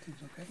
questions, okay?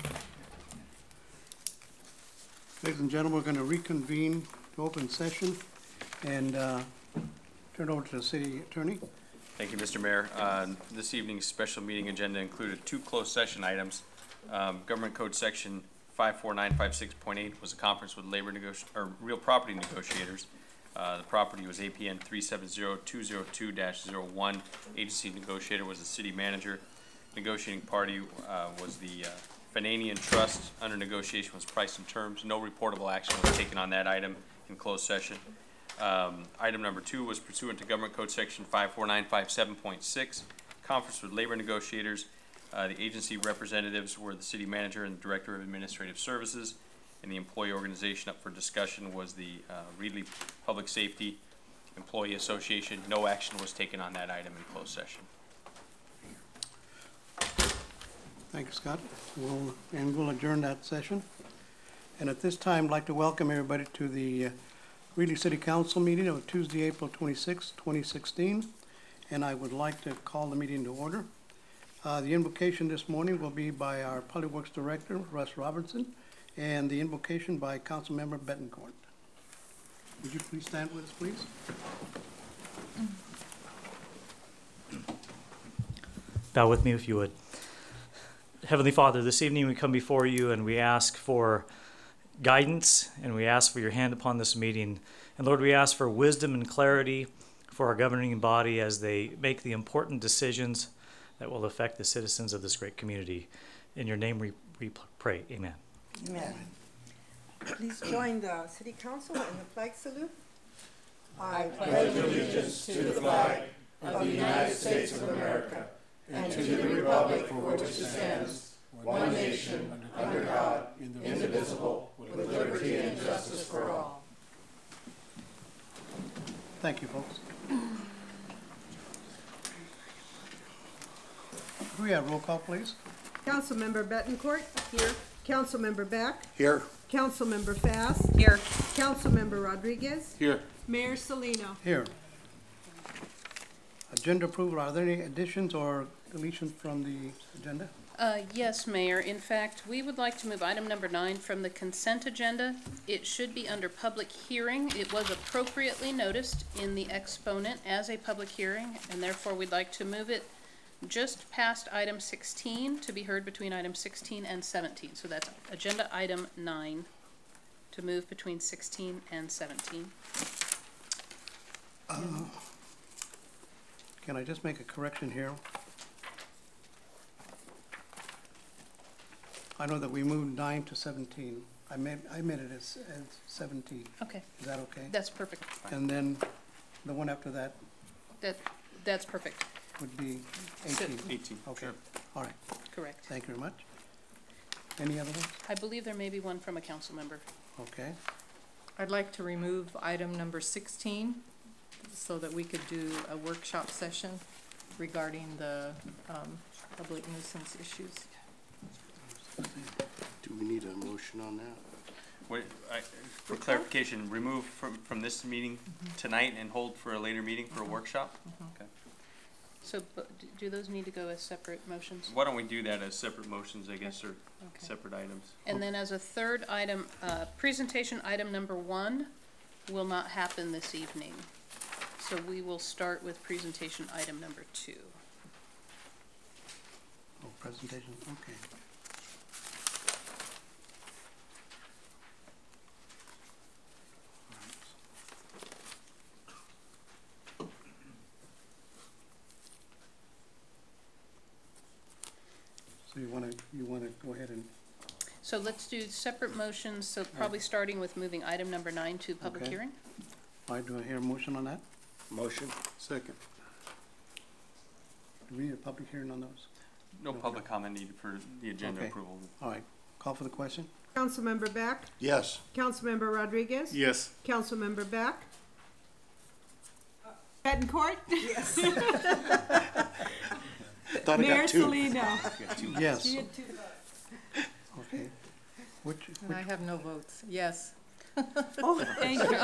Ladies and gentlemen, we're going to reconvene to open session and turn it over to the city attorney. Thank you, Mr. Mayor. This evening's special meeting agenda included two closed session items. Government Code Section 54956.8 was a conference with real property negotiators. The property was APN 370202-01. Agency negotiator was the city manager. Negotiating party was the Fananian Trust. Under negotiation was price and terms. No reportable action was taken on that item in closed session. Item number 2 was pursuant to Government Code Section 54957.6, conference with labor negotiators. The agency representatives were the city manager and the director of administrative services, and the employee organization up for discussion was the Reedley Public Safety Employee Association. No action was taken on that item in closed session. Thank you, Scott. We'll adjourn that session. And at this time, I'd like to welcome everybody to the Reedley City Council meeting of Tuesday, April 26, 2016. And I would like to call the meeting to order. The invocation this morning will be by our Public Works Director, Russ Robertson, and the invocation by Councilmember Betancourt. Would you please stand with us, please? Bow with me if you would. Heavenly Father, this evening we come before you and we ask for guidance and we ask for your hand upon this meeting. And Lord, we ask for wisdom and clarity for our governing body as they make the important decisions that will affect the citizens of this great community. In your name we pray. Amen. Amen. Please join the City Council in the flag salute. I pledge allegiance to the flag of the United States of America and to the republic for which it stands, one nation, under God, indivisible, with liberty and justice for all. Thank you, folks. Could we have roll call, please? Councilmember Betancourt. Here. Councilmember Beck. Here. Councilmember Fast. Here. Councilmember Rodriguez. Here. Mayor Salino. Here. Agenda approval, are there any additions or deletions from the agenda? Yes, Mayor. In fact, we would like to move item number 9 from the consent agenda. It should be under public hearing. It was appropriately noticed in the exponent as a public hearing, and therefore we'd like to move it just past item 16 to be heard between item 16 and 17. So that's agenda item 9 to move between 16 and 17. Can I just make a correction here? I know that we moved 9 to 17. I meant it as 17. Okay. Is that okay? That's perfect. And then the one after that That's perfect. would be 18. 18. Okay. Sure. All right. Correct. Thank you very much. Any other ones? I believe there may be one from a council member. Okay. I'd like to remove item number 16 so that we could do a workshop session regarding the public nuisance issues. Do we need a motion on that? For clarification, remove from this meeting tonight and hold for a later meeting for a workshop? Okay. So do those need to go as separate motions? Why don't we do that as separate motions, I guess, or Okay. separate items? And then as a third item, presentation item number 1 will not happen this evening. So we will start with presentation item number 2. Oh, presentation, okay. So you want to go ahead and, So let's do separate motions, so probably starting with moving item number 9 to public Okay. hearing. all right, do I hear a motion on that? Motion? Second. Do we need a public hearing on those? No public comment needed for the agenda Okay. approval. All right, call for the question? Councilmember Beck. Yes. Councilmember Rodriguez. Yes. Councilmember Beck. Betancourt. Yes. Thought I Mayor got two. Salino. Yes. Okay. And I have no votes. Yes. Oh, thank you.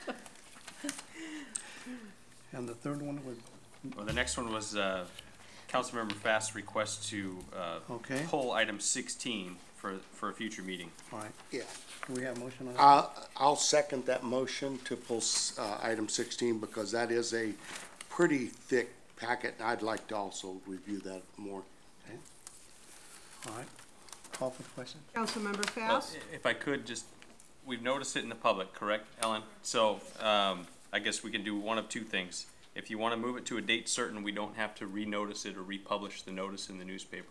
And the third one was, Well, the next one was Councilmember Fast's request to, Okay. pull item 16 for a future meeting. All right. Yeah. Do we have a motion on that? I'll second that motion to pull, item 16 because that is a pretty thick packet. And I'd like to also review that more. All right. Call for the question. Councilmember Well, Faust? if I could, just, we've noticed it in the public, correct, Ellen? So, I guess we can do one of two things. If you want to move it to a date certain, we don't have to renotice it or republish the notice in the newspaper.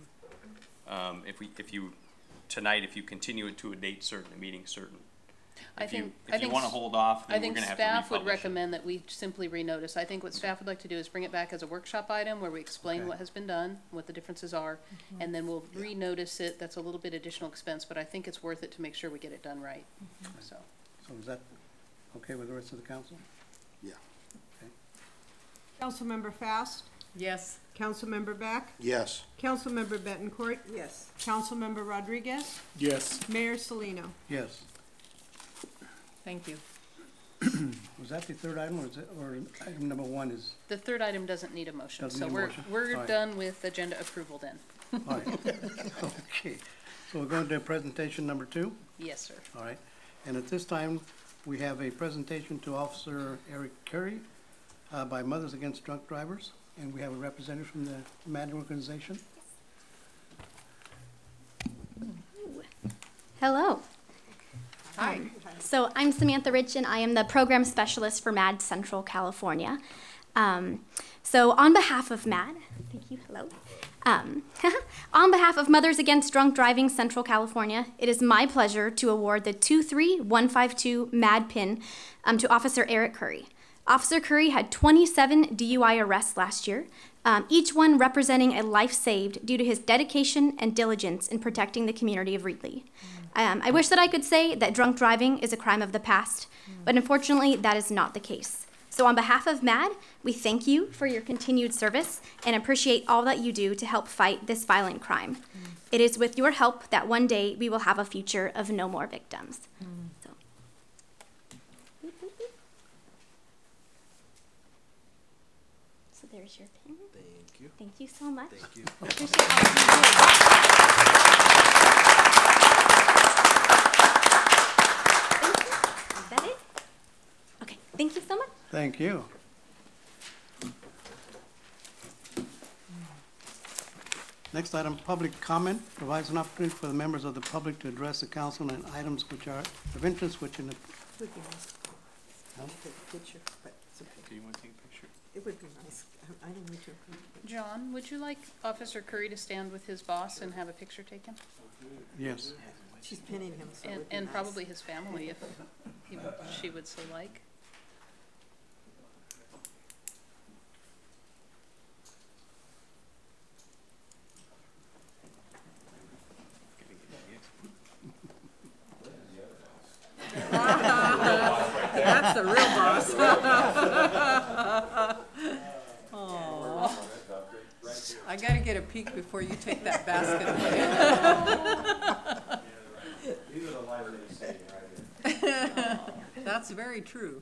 Tonight, if you continue it to a date certain, a meeting certain. If you want to hold off, I then we're think going to have to republish staff would it. recommend that we simply renotice. I think what staff would like to do is bring it back as a workshop item where we explain Okay. what has been done, what the differences are, and then we'll renotice it. That's a little bit additional expense, but I think it's worth it to make sure we get it done right, so. So is that okay with the rest of the council? Yeah. Councilmember Faust? Yes. Councilmember Beck? Yes. Councilmember Betancourt? Yes. Councilmember Rodriguez? Yes. Mayor Salino? Yes. Thank you. Was that the third item, or item number one is, The third item doesn't need a motion, Doesn't so need a motion? we're All right. done with agenda approval then. all right. Okay. So we're going to presentation number 2. Yes, sir. All right. And at this time, we have a presentation to Officer Eric Curry by Mothers Against Drunk Drivers. And we have a representative from the MAD organization. Hello. Hi. So I'm Samantha Rich, and I am the program specialist for MAD Central California. So on behalf of MAD, thank you, hello. On behalf of Mothers Against Drunk Driving Central California, it is my pleasure to award the 23152 MAD pin to Officer Eric Curry. Officer Curry had 27 DUI arrests last year, each one representing a life saved due to his dedication and diligence in protecting the community of Reedley. I wish that I could say that drunk driving is a crime of the past, but unfortunately that is not the case. So on behalf of MAD, we thank you for your continued service and appreciate all that you do to help fight this violent crime. It is with your help that one day we will have a future of no more victims. So. So there's your pin. Thank you. Thank you so much. Thank you. Appreciate all that you do. Is that it? Okay, thank you so much. Thank you. Next item, public comment provides an opportunity for the members of the public to address the council on items which are of interest, which in the, Would be nice No? to take a picture, but it's okay. Do you want to take a picture? It would be nice. I don't need to. John, would you like Officer Curry to stand with his boss and have a picture taken? yes. She's pinning him, so it And, would be and nice. probably his family if she would so like. That's the real boss. Aw. I gotta get a peek before you take that basket away. That's very true.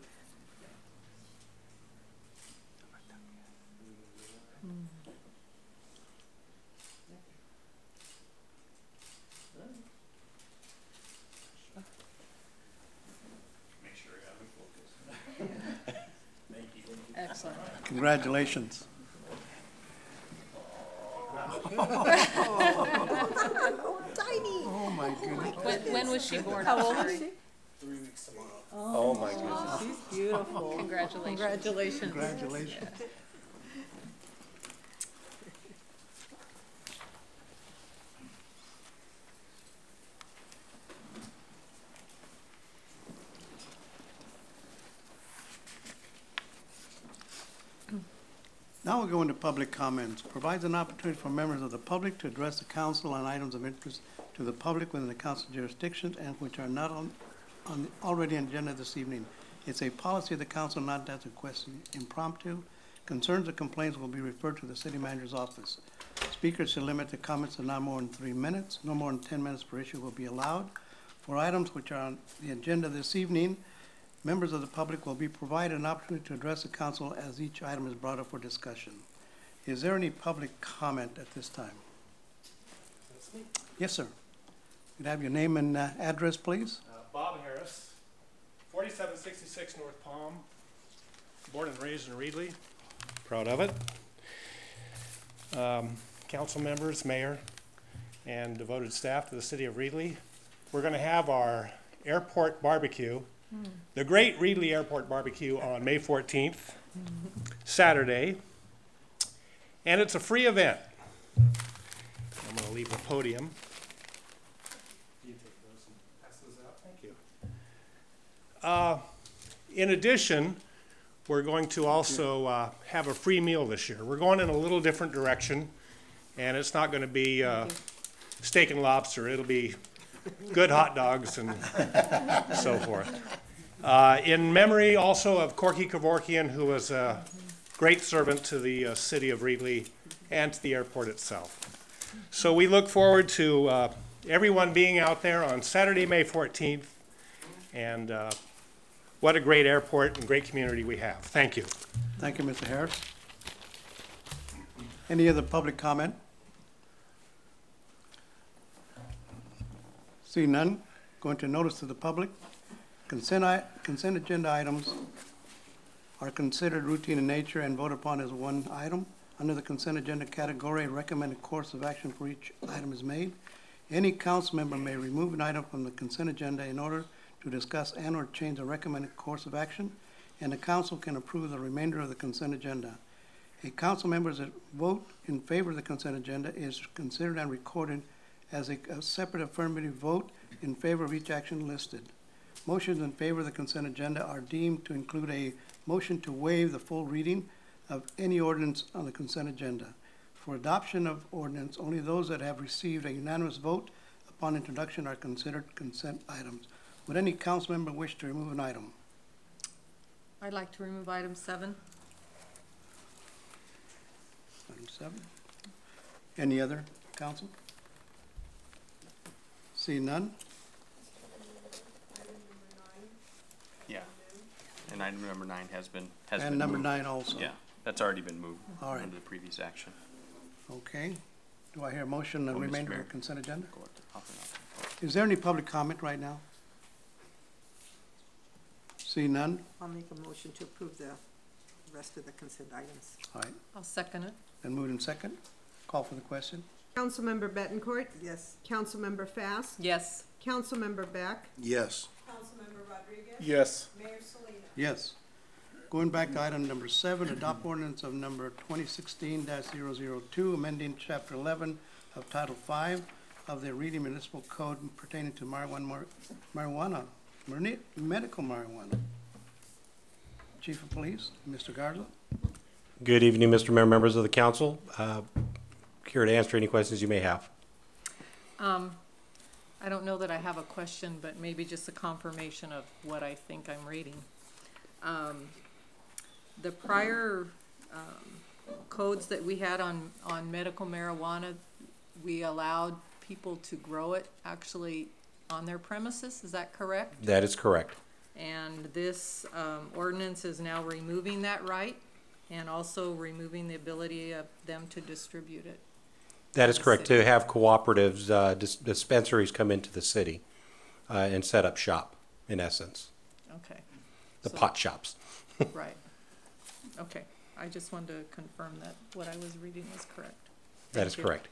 Excellent. Congratulations. Tiny. Oh, my goodness. When was she born? How old Officer is Curry? she? Oh, my goodness. She's beautiful. Congratulations. Congratulations. Congratulations. Now we'll go into public comments. Provides an opportunity for members of the public to address the council on items of interest to the public within the council jurisdictions and which are not already on the agenda this evening. It's a policy of the council not to request impromptu. Concerns or complaints will be referred to the city manager's office. Speakers should limit their comments to not more than 3 minutes. No more than 10 minutes per issue will be allowed. For items which are on the agenda this evening, members of the public will be provided an opportunity to address the council as each item is brought up for discussion. Is there any public comment at this time? Yes, sir. Could I have your name and address, please? Bob Harris, 4766 North Palm, born and raised in Reedley. Proud of it. Council members, mayor, and devoted staff to the city of Reedley. We're going to have our airport barbecue, the Great Reedley Airport Barbecue, on May 14th, Saturday. And it's a free event. I'm going to leave the podium. You take those and pass those out. Thank you. In addition, we're going to also have a free meal this year. We're going in a little different direction, and it's not going to be steak and lobster. It'll be good hot dogs and so forth. In memory also of Corky Kevorkian, who was a great servant to the city of Reedley and to the airport itself. So we look forward to everyone being out there on Saturday, May 14th, and what a great airport and great community we have. Thank you. Thank you, Mr. Harris. Any other public comment? See none. Going to notice to the public. Consent agenda items are considered routine in nature and voted upon as one item. Under the consent agenda category, a recommended course of action for each item is made. Any council member may remove an item from the consent agenda in order to discuss and or change the recommended course of action, and the council can approve the remainder of the consent agenda. A council member's vote in favor of the consent agenda is considered and recorded as a separate affirmative vote in favor of each action listed. Motions in favor of the consent agenda are deemed to include a motion to waive the full reading of any ordinance on the consent agenda. For adoption of ordinance, only those that have received a unanimous vote upon introduction are considered consent items. Would any council member wish to remove an item? I'd like to remove item 7. Item 7. Any other, council? See none? Yeah. And item number 9 has been And number moved. 9 also? Yeah, that's already been moved All right. under the previous action. Okay. Do I hear a motion on Oh, the Mr. remainder of Mayor. the consent agenda? Go up and up. Is there any public comment right now? See none? I'll make a motion to approve the rest of the consent items. All right, I'll second it. then moved in second. Call for the question. Councilmember Bettencourt? Yes. Councilmember Fast? Yes. Councilmember Beck? Yes. Councilmember Rodriguez? Yes. Mayor Salina? Yes. Going back to item number 7, adopt ordinance of number 2016-002, amending chapter 11 of Title 5 of the Reading Municipal Code pertaining to medical marijuana. Chief of Police, Mr. Garza. Good evening, Mr. Mayor, members of the council. Here to answer any questions you may have. I don't know that I have a question, but maybe just a confirmation of what I think I'm reading. The prior codes that we had on medical marijuana, we allowed people to grow it actually on their premises, is that correct? That is correct. And this ordinance is now removing that right and also removing the ability of them to distribute it. That is correct, to have cooperatives, dispensaries come into the city and set up shop, in essence, Okay. the So- pot shops. Right. Okay. I just wanted to confirm that what I was reading was correct. That is Thank you. correct.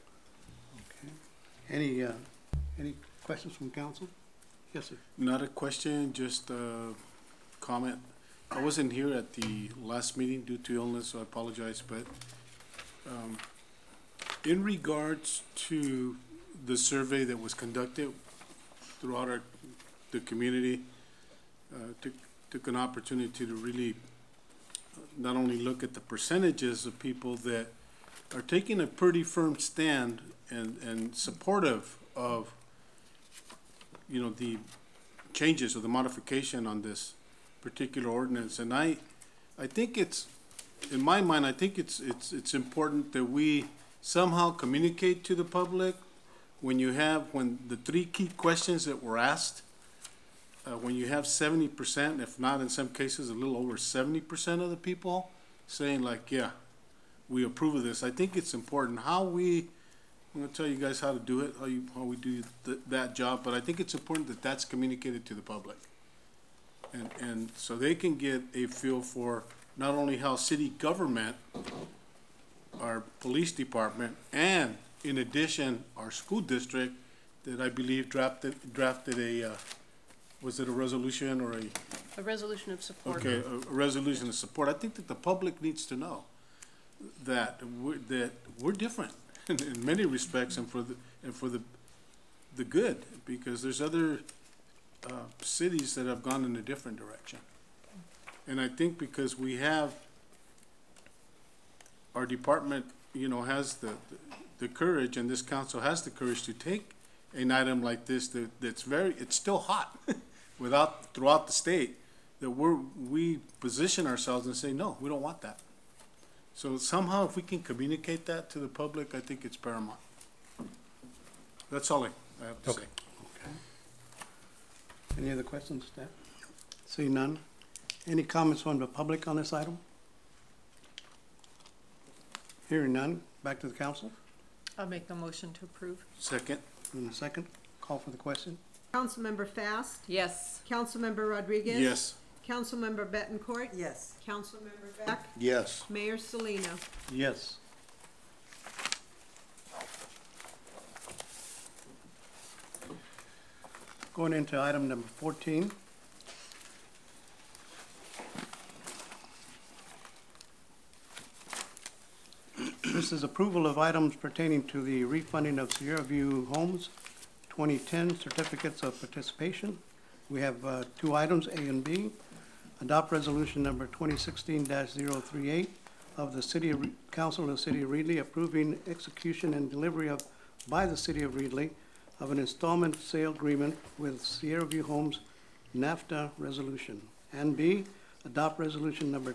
Any questions from council? Yes, sir. Not a question, just a comment. I wasn't here at the last meeting due to illness, so I apologize, but in regards to the survey that was conducted throughout the community, took an opportunity to really not only look at the percentages of people that are taking a pretty firm stand and supportive of, the changes or the modification on this particular ordinance. And I think it's, in my mind, I think it's important that we somehow communicate to the public when the 3 key questions that were asked, when you have 70%, if not in some cases a little over 70% of the people saying like, yeah, we approve of this. I think it's important how I'm gonna tell you guys how to do it, how we do that job, but I think it's important that that's communicated to the public. And so they can get a feel for not only how city government, our police department, and in addition, our school district, that I believe drafted a, was it a resolution or A resolution of support. okay, a resolution of support. I think that the public needs to know that we're different in many respects and for the good, because there's other cities that have gone in a different direction. And I think because we have, our department, has the courage, and this council has the courage to take an item like this that's it's still hot throughout the state, that we position ourselves and say, no, we don't want that. So somehow if we can communicate that to the public, I think it's paramount. That's all I have to say. Okay. Any other questions, staff? See none. Any comments from the public on this item? Hearing none, back to the council. I'll make the motion to approve. Second. In a second, call for the question. Councilmember Fast, Yes. Councilmember Rodriguez. Yes. Councilmember Betancourt. Yes. Councilmember Beck, Yes. Mayor Salina. Yes. Going into item number 14. This is approval of items pertaining to the refunding of Sierra View Homes 2010 certificates of participation. We have two items, A and B. Adopt resolution number 2016-038 of the Council of the City of Reedley approving execution and delivery by the City of Reedley of an installment sale agreement with Sierra View Homes NAFTA resolution. And B, adopt resolution number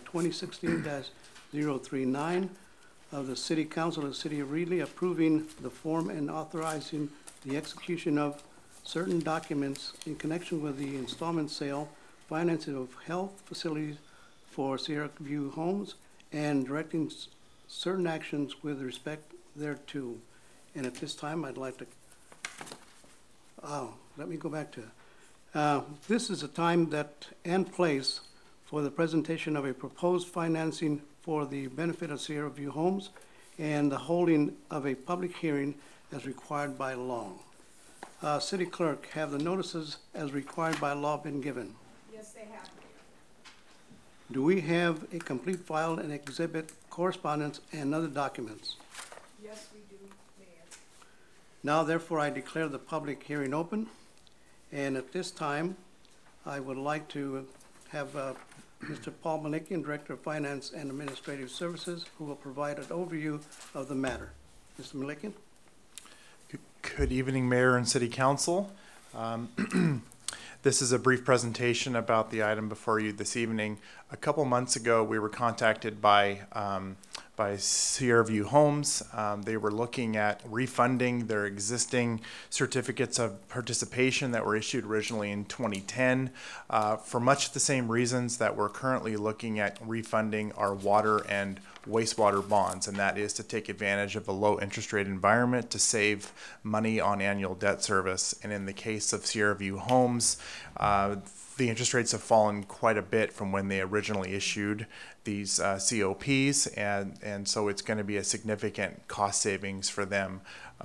2016-039 of the City Council of the City of Reedley approving the form and authorizing the execution of certain documents in connection with the installment sale, financing of health facilities for Sierra View Homes, and directing certain actions with respect thereto. And at this time, I'd like to, let me go back to, this is a time and place for the presentation of a proposed financing for the benefit of Sierra View Homes and the holding of a public hearing as required by law. City Clerk, have the notices as required by law been given? Yes, they have. Do we have a complete file and exhibit correspondence and other documents? Yes, we do, Mayor. Now therefore I declare the public hearing open, and at this time I would like to have Mr. Paul Malikian, Director of Finance and Administrative Services, who will provide an overview of the matter. Mr. Malikian? Good evening, Mayor and City Council. This is a brief presentation about the item before you this evening. A couple months ago, we were contacted by Sierra View Homes. They were looking at refunding their existing certificates of participation that were issued originally in 2010 for much the same reasons that we're currently looking at refunding our water and wastewater bonds, and that is to take advantage of a low interest rate environment to save money on annual debt service. And in the case of Sierra View Homes, the interest rates have fallen quite a bit from when they originally issued these COPs, and so it's going to be a significant cost savings for them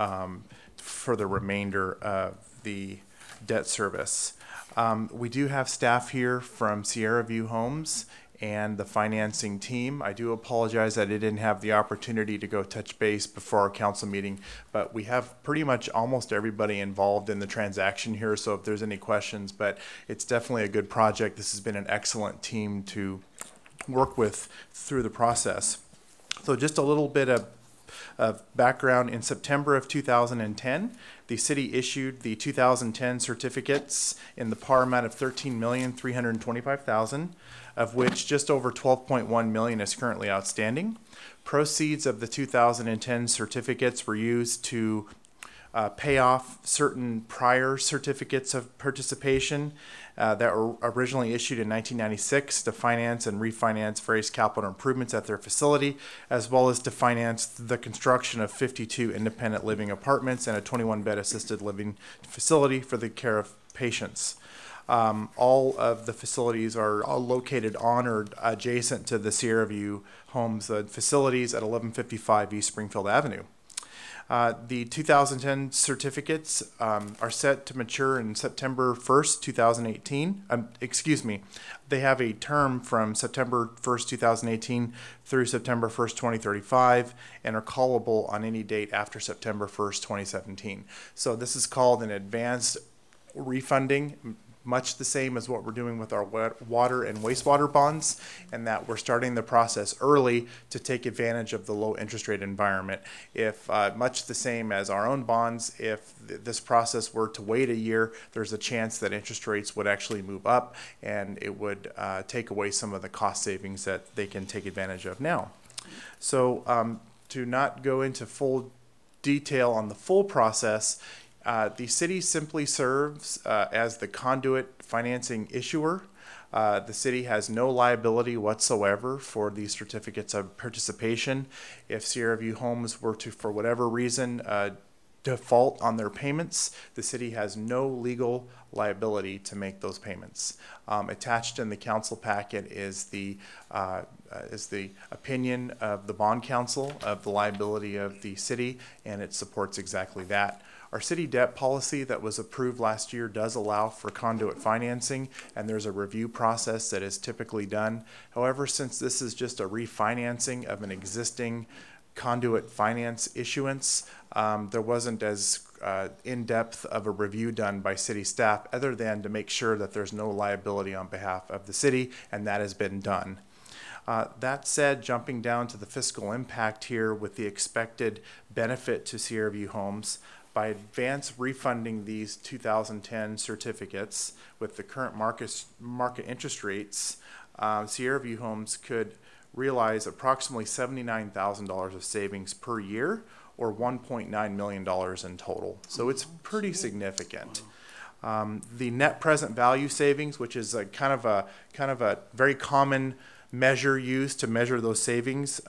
for the remainder of the debt service. We do have staff here from Sierra View Homes and the financing team. I do apologize that I didn't have the opportunity to go touch base before our council meeting, but we have pretty much almost everybody involved in the transaction here, so if there's any questions, but it's definitely a good project. This has been an excellent team to work with through the process. So just a little bit of background. In September of 2010, the city issued the 2010 certificates in the par amount of $13,325,000, of which just over $12.1 million is currently outstanding. Proceeds of the 2010 certificates were used to pay off certain prior certificates of participation that were originally issued in 1996 to finance and refinance various capital improvements at their facility, as well as to finance the construction of 52 independent living apartments and a 21-bed assisted living facility for the care of patients. All of the facilities are all located on or adjacent to the Sierra View Homes facilities at 1155 East Springfield Avenue. The 2010 certificates are set to mature in September 1st, 2018. They have a term from September 1st, 2018 through September 1st, 2035, and are callable on any date after September 1st, 2017. So this is called an advanced refunding, much the same as what we're doing with our water and wastewater bonds, and that we're starting the process early to take advantage of the low interest rate environment. If much the same as our own bonds, if this process were to wait a year, there's a chance that interest rates would actually move up, and it would take away some of the cost savings that they can take advantage of now. So to not go into full detail on the full process, the city simply serves as the conduit financing issuer. The city has no liability whatsoever for these certificates of participation. If Sierra View Homes were to, for whatever reason, default on their payments, the city has no legal liability to make those payments. Attached in the council packet is the opinion of the bond council of the liability of the city, and it supports exactly that. Our city debt policy that was approved last year does allow for conduit financing, and there's a review process that is typically done. However, since this is just a refinancing of an existing conduit finance issuance, there wasn't as in-depth of a review done by city staff other than to make sure that there's no liability on behalf of the city, and that has been done. That said, jumping down to the fiscal impact here with the expected benefit to Sierra View Homes, by advance refunding these 2010 certificates with the current market interest rates, Sierra View Homes could realize approximately $79,000 of savings per year, or $1.9 million in total. So it's pretty significant. The net present value savings, which is a kind of a very common measure used to measure those savings,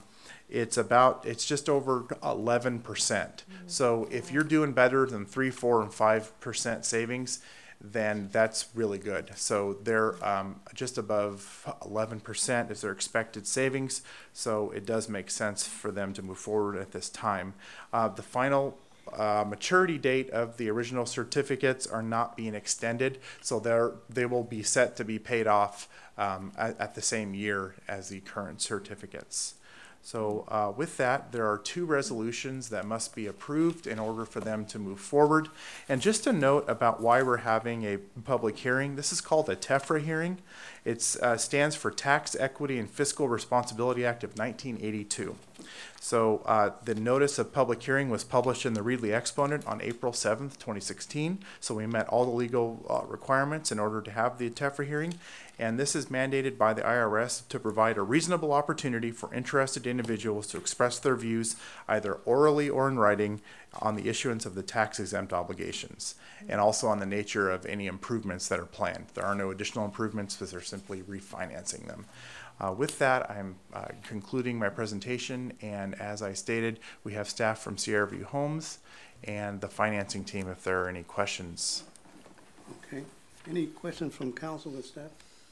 it's just over 11%. So if you're doing better than 3, 4, and 5% savings, then that's really good. So they're just above 11% is their expected savings. So it does make sense for them to move forward at this time. The final maturity date of the original certificates are not being extended, so they will be set to be paid off at the same year as the current certificates. So with that, there are 2 resolutions that must be approved in order for them to move forward. And just a note about why we're having a public hearing. This is called a TEFRA hearing. It stands for Tax Equity and Fiscal Responsibility Act of 1982. So the notice of public hearing was published in the Reedley Exponent on April 7th, 2016. So we met all the legal requirements in order to have the TEFRA hearing. And this is mandated by the IRS to provide a reasonable opportunity for interested individuals to express their views either orally or in writing on the issuance of the tax-exempt obligations, and also on the nature of any improvements that are planned. There are no additional improvements because they're simply refinancing them. With that, I'm concluding my presentation, and as I stated, we have staff from Sierra View Homes and the financing team if there are any questions. Okay. Any questions from council and staff?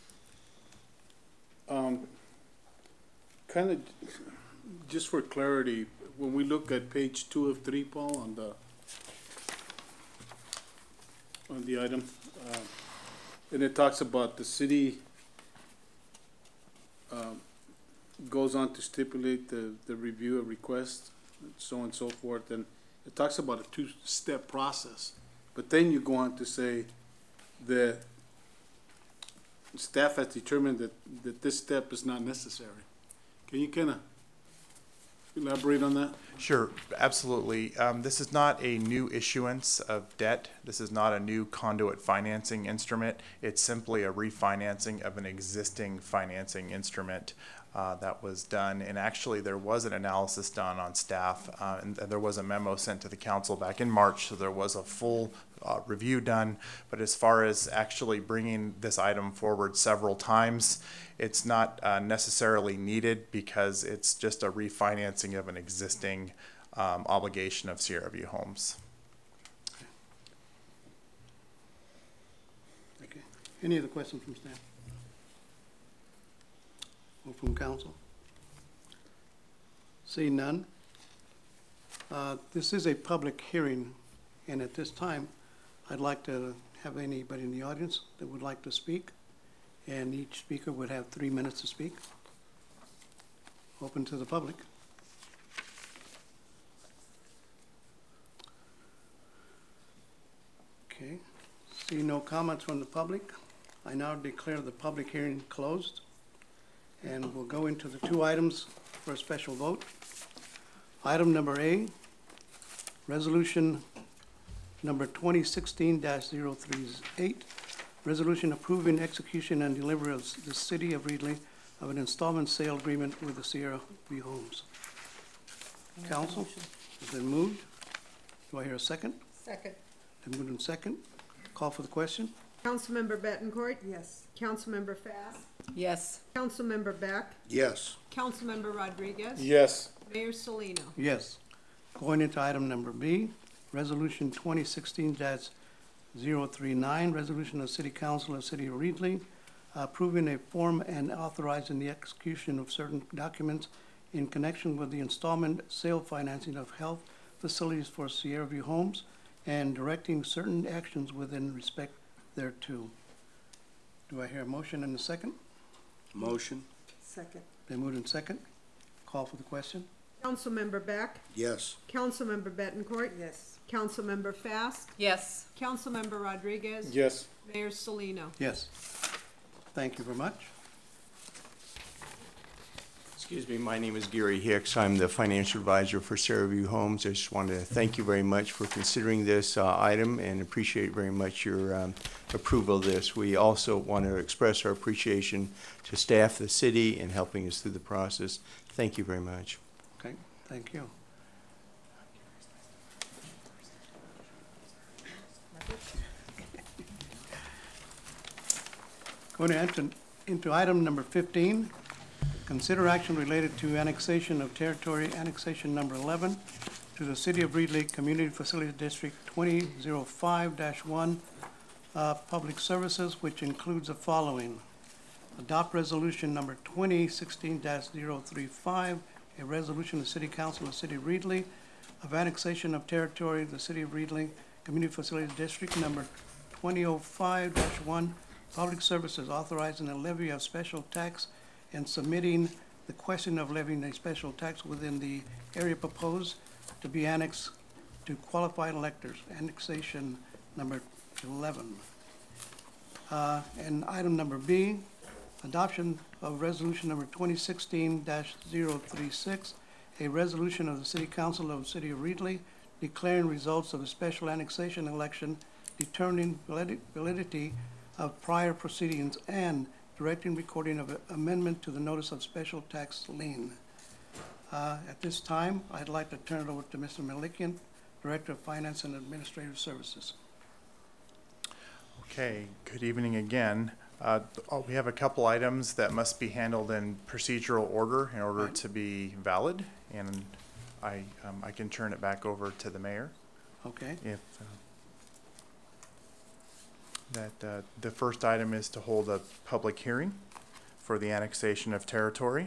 Kind of, just for clarity, when we look at page 2 of 3, Paul, on the item, and it talks about the city goes on to stipulate the review of requests, so on and so forth, and it talks about a 2-step process. But then you go on to say that staff has determined that this step is not necessary. Can you kind of elaborate on that? Sure, absolutely. This is not a new issuance of debt. This is not a new conduit financing instrument. It's simply a refinancing of an existing financing instrument. that was done. And actually, there was an analysis done on staff, and there was a memo sent to the council back in March, so there was a full review done. But as far as actually bringing this item forward several times, it's not necessarily needed because it's just a refinancing of an existing obligation of Sierra View Homes. Okay. Any other questions from staff? Or from council? Seeing none. This is a public hearing, and at this time, I'd like to have anybody in the audience that would like to speak, and each speaker would have 3 minutes to speak. Open to the public. Okay, see no comments from the public. I now declare the public hearing closed. And we'll go into the two items for a special vote. Item number A, resolution number 2016-038, resolution approving execution and delivery of the City of Reedley of an installment sale agreement with the Sierra View Homes. Council, has been moved. Do I hear a second? Second. Been moved and second. Call for the question. Councilmember Bettencourt? Yes. Councilmember Fass? Yes. Councilmember Beck? Yes. Councilmember Rodriguez? Yes. Mayor Salino? Yes. Going into item number B, resolution 2016-039, resolution of City Council of City of Reedley approving a form and authorizing the execution of certain documents in connection with the installment sale financing of health facilities for Sierra View Homes and directing certain actions within respect thereto. Do I hear a motion and a second? Motion? Second. Been moved in second. Call for the question. Councilmember Beck? Yes. Councilmember Bettencourt? Yes. Councilmember Fass? Yes. Councilmember Rodriguez? Yes. Mayor Salino? Yes. Thank you very much. Excuse me, my name is Gary Hicks. I'm the financial advisor for Sierra View Homes. I just wanted to thank you very much for considering this item and appreciate very much your approval of this. We also want to express our appreciation to staff, the city, in helping us through the process. Thank you very much. Okay, thank you. Going to enter into item number 15, consider action related to annexation of territory, annexation number 11 to the City of Reedley Community Facilities District 2005-1 Public Services, which includes the following. Adopt resolution number 2016-035, a resolution of the City Council of the City of Reedley of annexation of territory of the City of Reedley Community Facilities District number 2005-1 Public Services, authorizing a levy of special tax and submitting the question of levying a special tax within the area proposed to be annexed to qualified electors, annexation number 11. And item number B, adoption of resolution number 2016-036, a resolution of the City Council of the City of Reedley declaring results of a special annexation election, determining validity of prior proceedings, and directing recording of amendment to the notice of special tax lien. At this time, I'd like to turn it over to Mr. Malikian, Director of Finance and Administrative Services. Okay, good evening again. We have a couple items that must be handled in procedural order in order to be valid, and I can turn it back over to the mayor. Okay. If the first item is to hold a public hearing for the annexation of territory.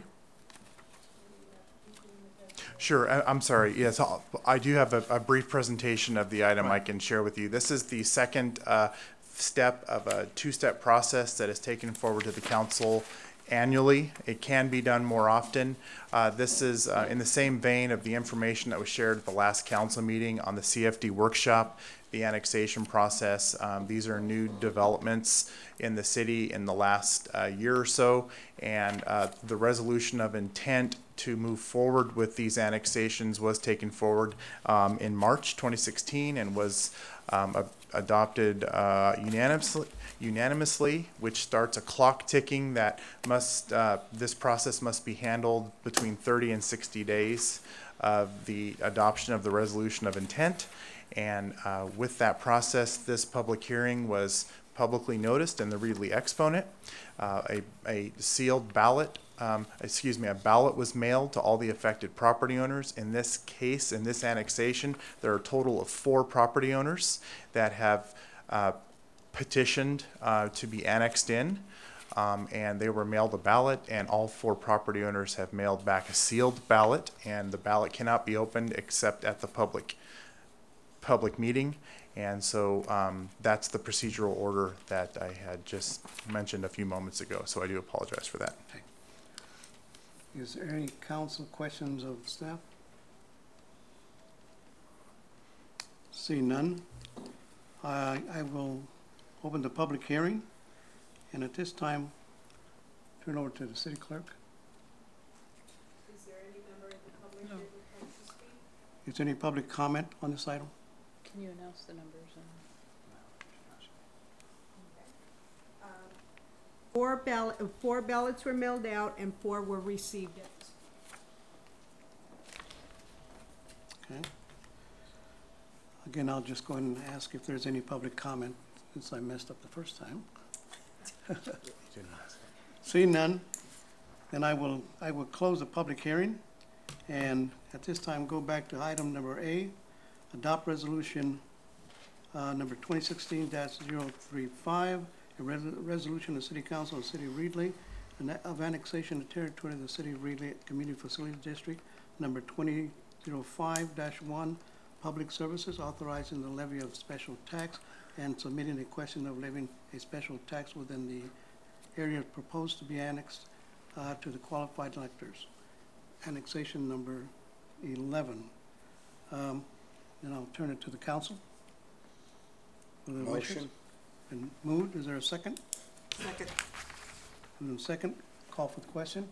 Sure, I'm sorry, yes, I do have a brief presentation of the item I can share with you. This is the second step of a two-step process that is taken forward to the council annually. It can be done more often. This is in the same vein of the information that was shared at the last council meeting on the CFD workshop, the annexation process. These are new developments in the city in the last year or so, and the resolution of intent to move forward with these annexations was taken forward in March 2016 and was adopted unanimously, which starts a clock ticking that must, this process must be handled between 30 and 60 days of the adoption of the resolution of intent. And with that process, this public hearing was publicly noticed in the Reedley Exponent. A sealed ballot, a ballot was mailed to all the affected property owners. In this case, in this annexation, there are a total of 4 property owners that have petitioned to be annexed in. And they were mailed a ballot, and all 4 property owners have mailed back a sealed ballot, and the ballot cannot be opened except at the public meeting. And so that's the procedural order that I had just mentioned a few moments ago, so I do apologize for that. Okay. Is there any council questions of staff? See none. I will open the public hearing, and at this time, turn over to the city clerk. Is there any member of the public that would like to speak? Is there any public comment on this item? Can you announce the numbers? Four ballots were mailed out and 4 were received. Okay. Again, I'll just go ahead and ask if there's any public comment, since I messed up the first time. Seeing none, then I will close the public hearing, and at this time, go back to item number A, adopt resolution number 2016-035, a resolution of the City Council of the City of Reedley of annexation of territory of the City of Reedley Community Facilities District, number 2005-1, public services, authorizing the levy of special tax and submitting a question of levying a special tax within the area proposed to be annexed to the qualified electors. Annexation number 11. Then I'll turn it to the council. Motion. Been moved. Is there a second? Second. And then second, call for the question.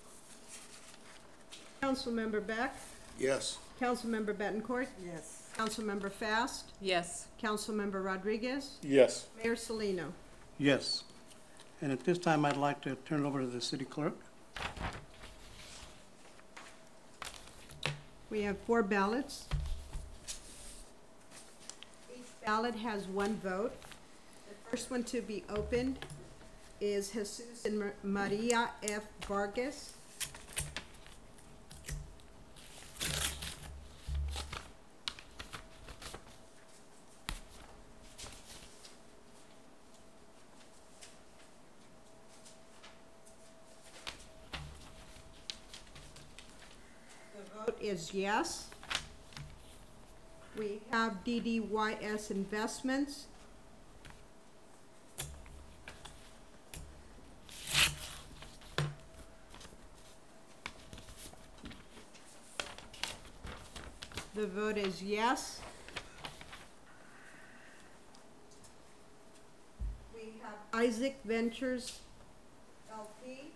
Councilmember Beck? Yes. Councilmember Betancourt? Yes. Councilmember Fast? Yes. Councilmember Rodriguez? Yes. Mayor Salino? Yes. And at this time, I'd like to turn it over to the city clerk. We have 4 ballots. Each ballot has 1 vote. The first one to be opened is Jesus and Maria F. Vargas. The vote is yes. We have DDYS Investments. The vote is yes. We have Isaac Ventures LP.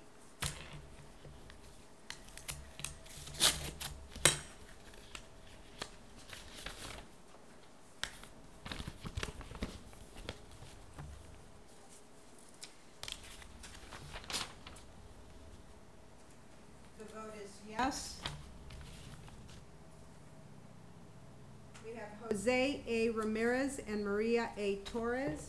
The vote is yes. We have Jose A. Ramirez and Maria A. Torres.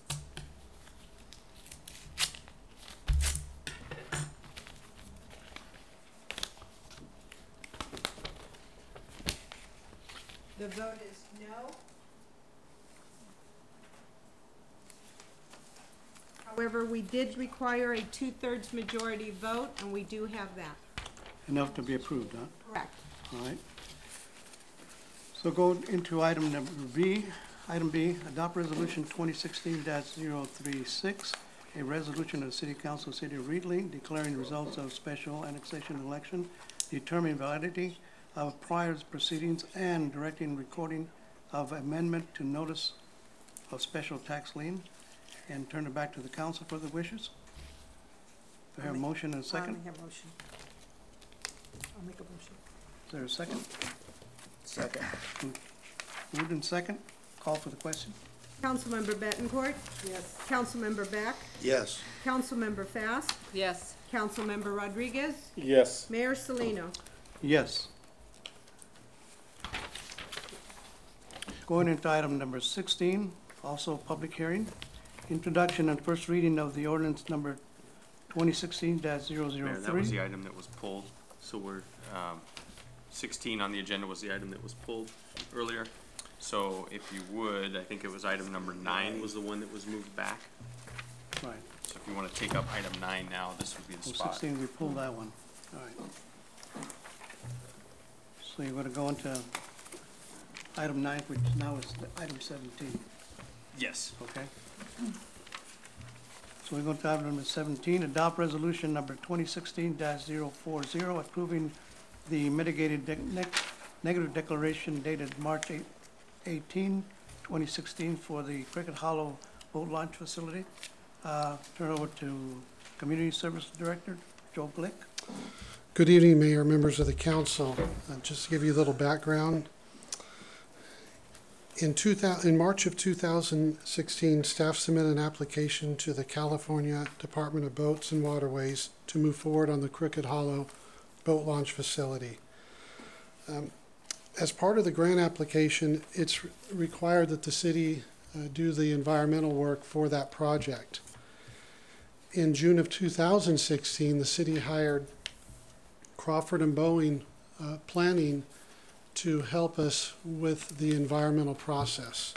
The vote is no. However, we did require a 2/3 majority vote, and we do have that. Enough to be approved, huh? Correct. All right. So go into item number B. Item B, adopt resolution 2016-036, a resolution of the City Council, City of Reedley, declaring results of special annexation election, determining validity of prior proceedings, and directing recording of amendment to notice of special tax lien, and turn it back to the council for the wishes. Do I have a motion and a second? I have motion. I'll make a motion. Is there a second? Second. Moved in second. Call for the question. Councilmember Bettencourt? Yes. Councilmember Beck? Yes. Councilmember Fast? Yes. Councilmember Rodriguez? Yes. Mayor Salino? Yes. Going into item number 16, also a public hearing. Introduction and first reading of the ordinance number 2016-003. Mayor, that was the item that was pulled, so we're, 16 on the agenda was the item that was pulled earlier. So if you would, I think it was item number 9 was the one that was moved back. Right. So if you want to take up item 9 now, this would be the Well, spot. 16, we pulled that one. All right. So you're going to go into item 9, which now is item 17, Yes. okay? So we're going to item number 17, adopt resolution number 2016-040, approving the mitigated negative declaration dated March 18, 2016 for the Cricket Hollow Boat Launch Facility. Turn over to Community Service Director, Joe Glick. Good evening, Mayor, members of the council. Just to give you a little background. In March of 2016, staff submitted an application to the California Department of Boats and Waterways to move forward on the Cricket Hollow Boat Launch Facility. As part of the grant application, it's required that the city do the environmental work for that project. In June of 2016, the city hired Crawford and Boeing Planning to help us with the environmental process.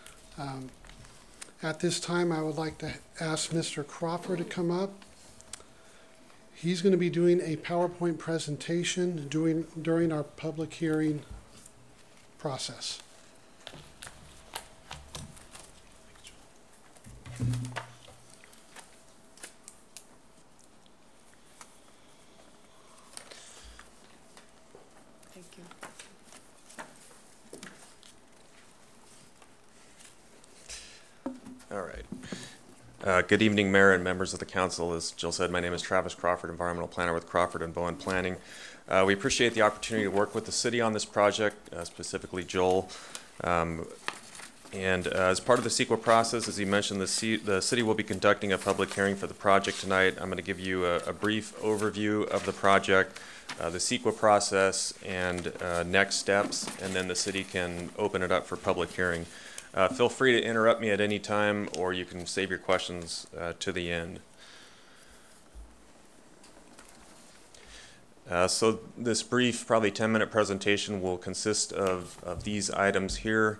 At this time, I would like to ask Mr. Crawford to come up. He's going to be doing a PowerPoint presentation during our public hearing process. Thank you. All right. Good evening, Mayor and members of the council. As Jill said, my name is Travis Crawford, Environmental Planner with Crawford and Bowen Planning. We appreciate the opportunity to work with the city on this project, specifically Joel. As part of the CEQA process, as he mentioned, the city will be conducting a public hearing for the project tonight. I'm going to give you a brief overview of the project, the CEQA process, and next steps, and then the city can open it up for public hearing. Feel free to interrupt me at any time, or you can save your questions to the end. So this brief, probably 10-minute presentation will consist of these items here.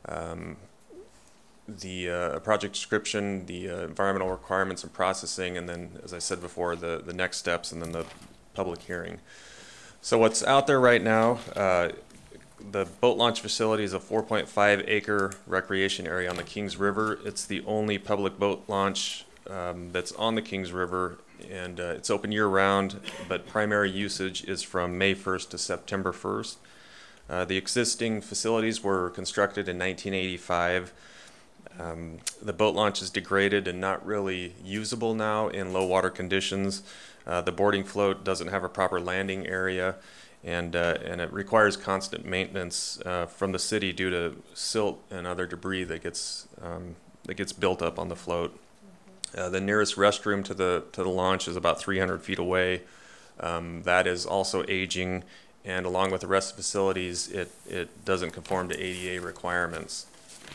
The project description, the environmental requirements and processing, and then, as I said before, the next steps, and then the public hearing. So what's out there right now, the boat launch facility is a 4.5 acre recreation area on the Kings River. It's the only public boat launch that's on the Kings River, and it's open year round, but primary usage is from May 1st to September 1st. The existing facilities were constructed in 1985. The boat launch is degraded and not really usable now in low water conditions. The boarding float doesn't have a proper landing area, and it requires constant maintenance from the city due to silt and other debris that gets built up on the float. The nearest restroom to the launch is about 300 feet away. That is also aging, and along with the rest of the facilities, it doesn't conform to ADA requirements.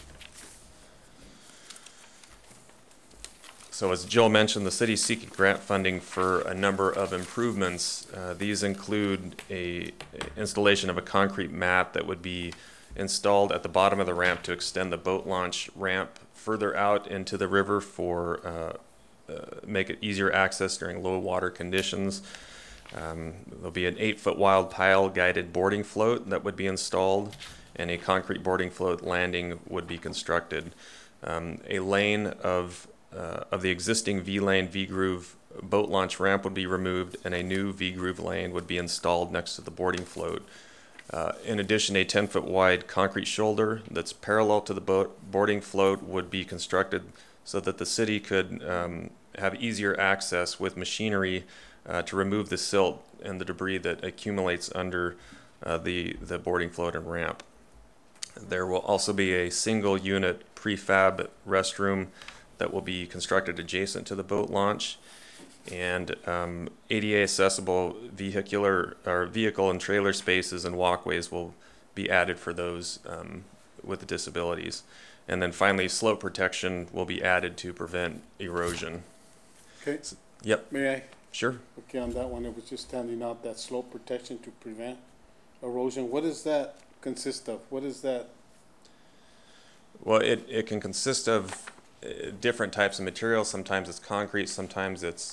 So as Jill mentioned, the city's seeking grant funding for a number of improvements. These include a installation of a concrete mat that would be installed at the bottom of the ramp to extend the boat launch ramp further out into the river for make it easier access during low water conditions. There'll be an 8-foot wide pile guided boarding float that would be installed, and a concrete boarding float landing would be constructed. A lane of the existing V-lane V-groove boat launch ramp would be removed, and a new V-groove lane would be installed next to the boarding float. In addition, a 10-foot wide concrete shoulder that's parallel to the boarding float would be constructed so that the city could have easier access with machinery to remove the silt and the debris that accumulates under the boarding float and ramp. There will also be a single unit prefab restroom that will be constructed adjacent to the boat launch, and ADA accessible vehicle and trailer spaces and walkways will be added for those with disabilities. And then finally, slope protection will be added to prevent erosion. Okay. Yep. May I? Sure. Okay, on that one, it was just standing out that slope protection to prevent erosion. What does that consist of? What is that? Well, it can consist of different types of materials. Sometimes it's concrete, sometimes it's,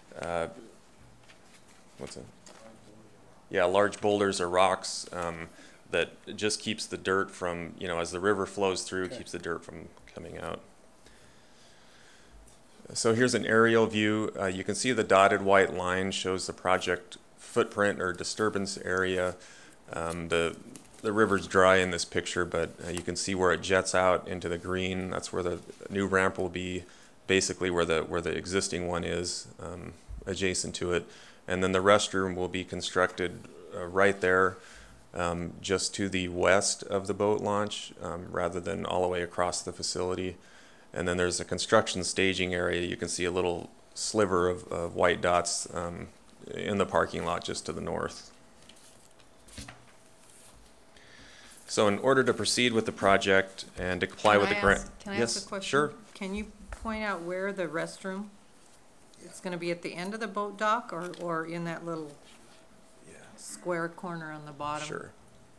what's it? Yeah, large boulders or rocks that just keeps the dirt from, as the river flows through, Okay. keeps the dirt from coming out. So here's an aerial view. You can see the dotted white line shows the project footprint or disturbance area. The river's dry in this picture, but you can see where it jets out into the green. That's where the new ramp will be, basically where the existing one is, adjacent to it. And then the restroom will be constructed right there, just to the west of the boat launch, rather than all the way across the facility. And then there's a construction staging area. You can see a little sliver of white dots in the parking lot just to the north. So in order to proceed with the project and to comply with the grant. Can I ask a question? Sure. Can you point out where the restroom? It's gonna be at the end of the boat dock or in that little square corner on the bottom? Sure.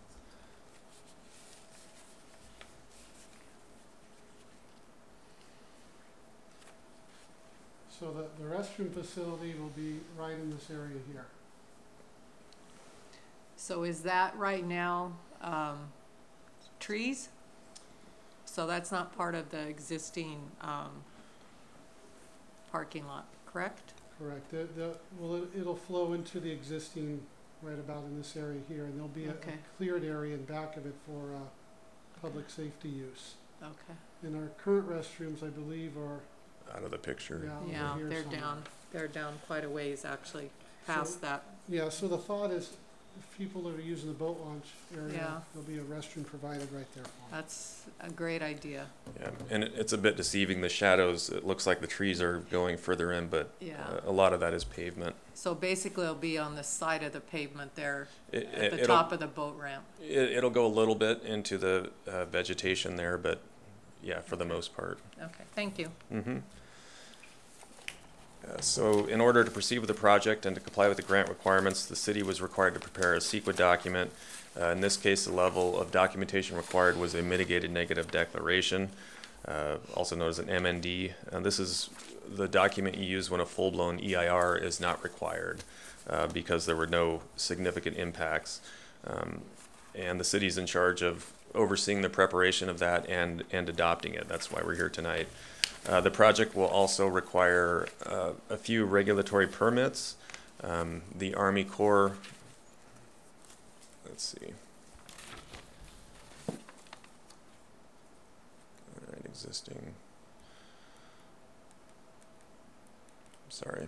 So the restroom facility will be right in this area here. So is that right now, trees? So that's not part of the existing, parking lot, correct? Correct. It'll flow into the existing right about in this area here, and there'll be a Okay. cleared area in back of it for public safety use. Okay. And our current restrooms, I believe, are Out of the picture. over Yeah, here somewhere. they're down quite a ways actually, past that. Yeah, so the thought is, if people that are using the boat launch area, Yeah. there'll be a restroom provided right there for them. That's a great idea. Yeah, and it's a bit deceiving. The shadows, it looks like the trees are going further in, but Yeah. a lot of that is pavement. So basically it'll be on the side of the pavement there, at the It'll- top of the boat ramp. It'll go a little bit into the vegetation there, but yeah, for the most part. Okay, thank you. So in order to proceed with the project and to comply with the grant requirements, the city was required to prepare a CEQA document. In this case, the level of documentation required was a mitigated negative declaration, also known as an MND. This is the document you use when a full-blown EIR is not required, because there were no significant impacts. And the city's in charge of overseeing the preparation of that and adopting it. That's why we're here tonight. The project will also require a few regulatory permits. The Army Corps, let's see. All right, existing. Sorry.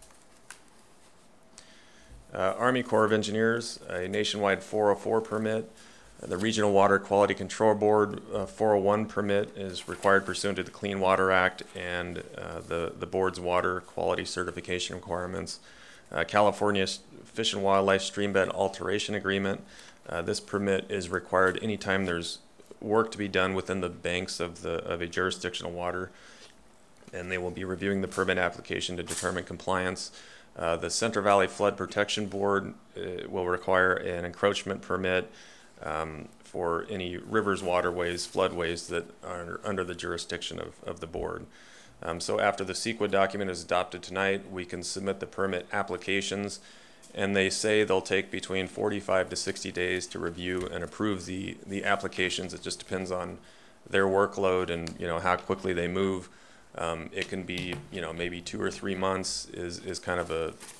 Army Corps of Engineers, a nationwide 404 permit. The Regional Water Quality Control Board 401 permit is required pursuant to the Clean Water Act and the board's water quality certification requirements. California Fish and Wildlife Streambed Alteration Agreement. This permit is required anytime there's work to be done within the banks of a jurisdictional water, and they will be reviewing the permit application to determine compliance. The Central Valley Flood Protection Board will require an encroachment permit for any rivers, waterways, floodways that are under the jurisdiction of the board. So after the CEQA document is adopted tonight, we can submit the permit applications, and they say they'll take between 45 to 60 days to review and approve the applications. It just depends on their workload and how quickly they move. It can be maybe 2 or 3 months is kind of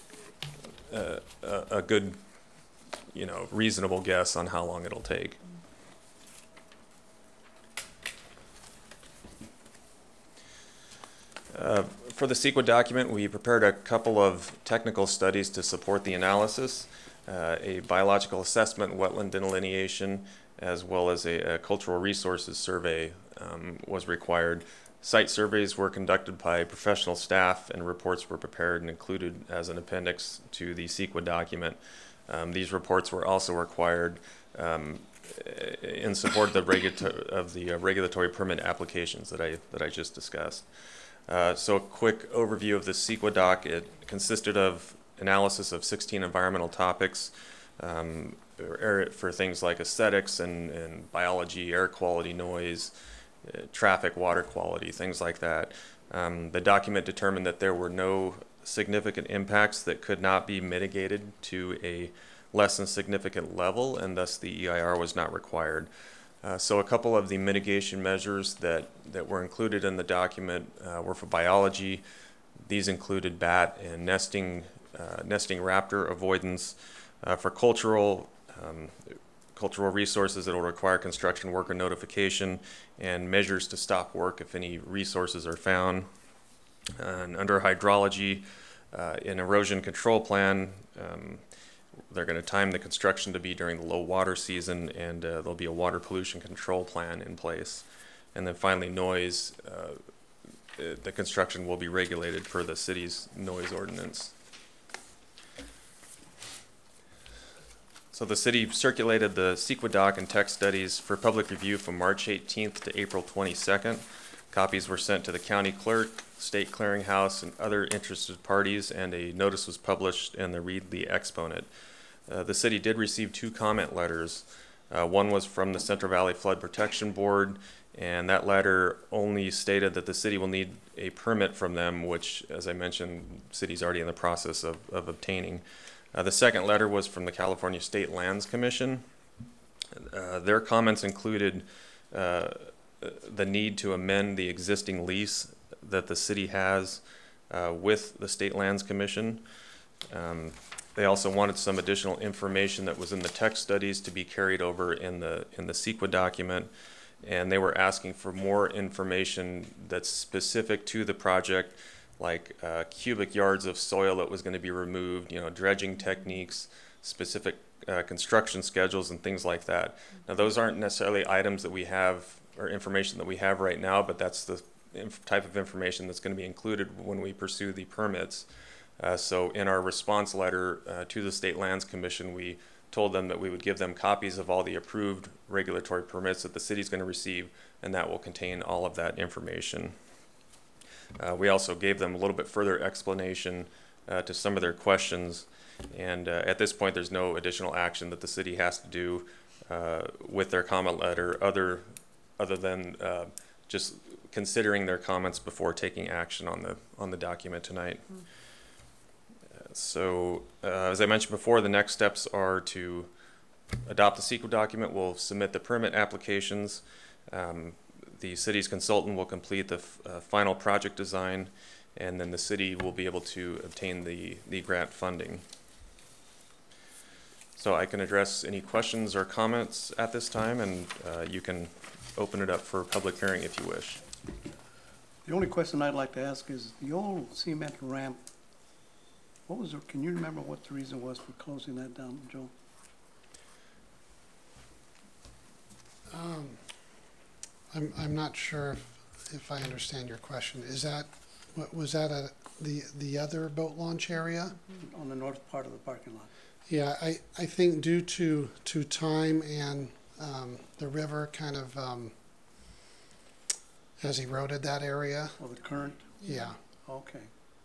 a good reasonable guess on how long it'll take. For the CEQA document, we prepared a couple of technical studies to support the analysis, a biological assessment, wetland delineation, as well as a cultural resources survey was required. Site surveys were conducted by professional staff, and reports were prepared and included as an appendix to the CEQA document. These reports were also required in support of the regulatory permit applications that I just discussed. So a quick overview of the CEQA doc. It consisted of analysis of 16 environmental topics for things like aesthetics and biology, air quality, noise, traffic, water quality, things like that. The document determined that there were no significant impacts that could not be mitigated to a less than significant level, and thus the EIR was not required. So a couple of the mitigation measures that were included in the document were for biology. These included bat and nesting raptor avoidance. For cultural resources, it will require construction worker notification and measures to stop work if any resources are found. And under hydrology, an erosion control plan, they're going to time the construction to be during the low water season, and there'll be a water pollution control plan in place. And then finally, noise, the construction will be regulated per the city's noise ordinance. So the city circulated the CEQA doc and text studies for public review from March 18th to April 22nd. Copies were sent to the county clerk, state clearinghouse, and other interested parties, and a notice was published in the Readly Exponent. The city did receive 2 comment letters. One was from the Central Valley Flood Protection Board, and that letter only stated that the city will need a permit from them, which, as I mentioned, the city's already in the process of obtaining. The second letter was from the California State Lands Commission. Their comments included the need to amend the existing lease that the city has with the State Lands Commission. They also wanted some additional information that was in the text studies to be carried over in the CEQA document, and they were asking for more information that's specific to the project, like cubic yards of soil that was going to be removed, dredging techniques, specific construction schedules, and things like that. Now, those aren't necessarily items that we have or information that we have right now, but that's the type of information that's going to be included when we pursue the permits. So in our response letter to the State Lands Commission, we told them that we would give them copies of all the approved regulatory permits that the city's going to receive, and that will contain all of that information. We also gave them a little bit further explanation to some of their questions, and at this point there's no additional action that the city has to do with their comment letter other than just considering their comments before taking action on the document tonight. So as I mentioned before, the next steps are to adopt the CEQA document. We'll submit the permit applications. The city's consultant will complete the final project design, and then the city will be able to obtain the grant funding. So I can address any questions or comments at this time, and you can open it up for public hearing if you wish. The only question I'd like to ask is the old cement ramp, can you remember what the reason was for closing that down, Joe? I'm not sure if I understand your question. Was that at the other boat launch area? On the north part of the parking lot. Yeah, I think due to time and the river kind of has eroded that area. Or the current? Yeah. Okay.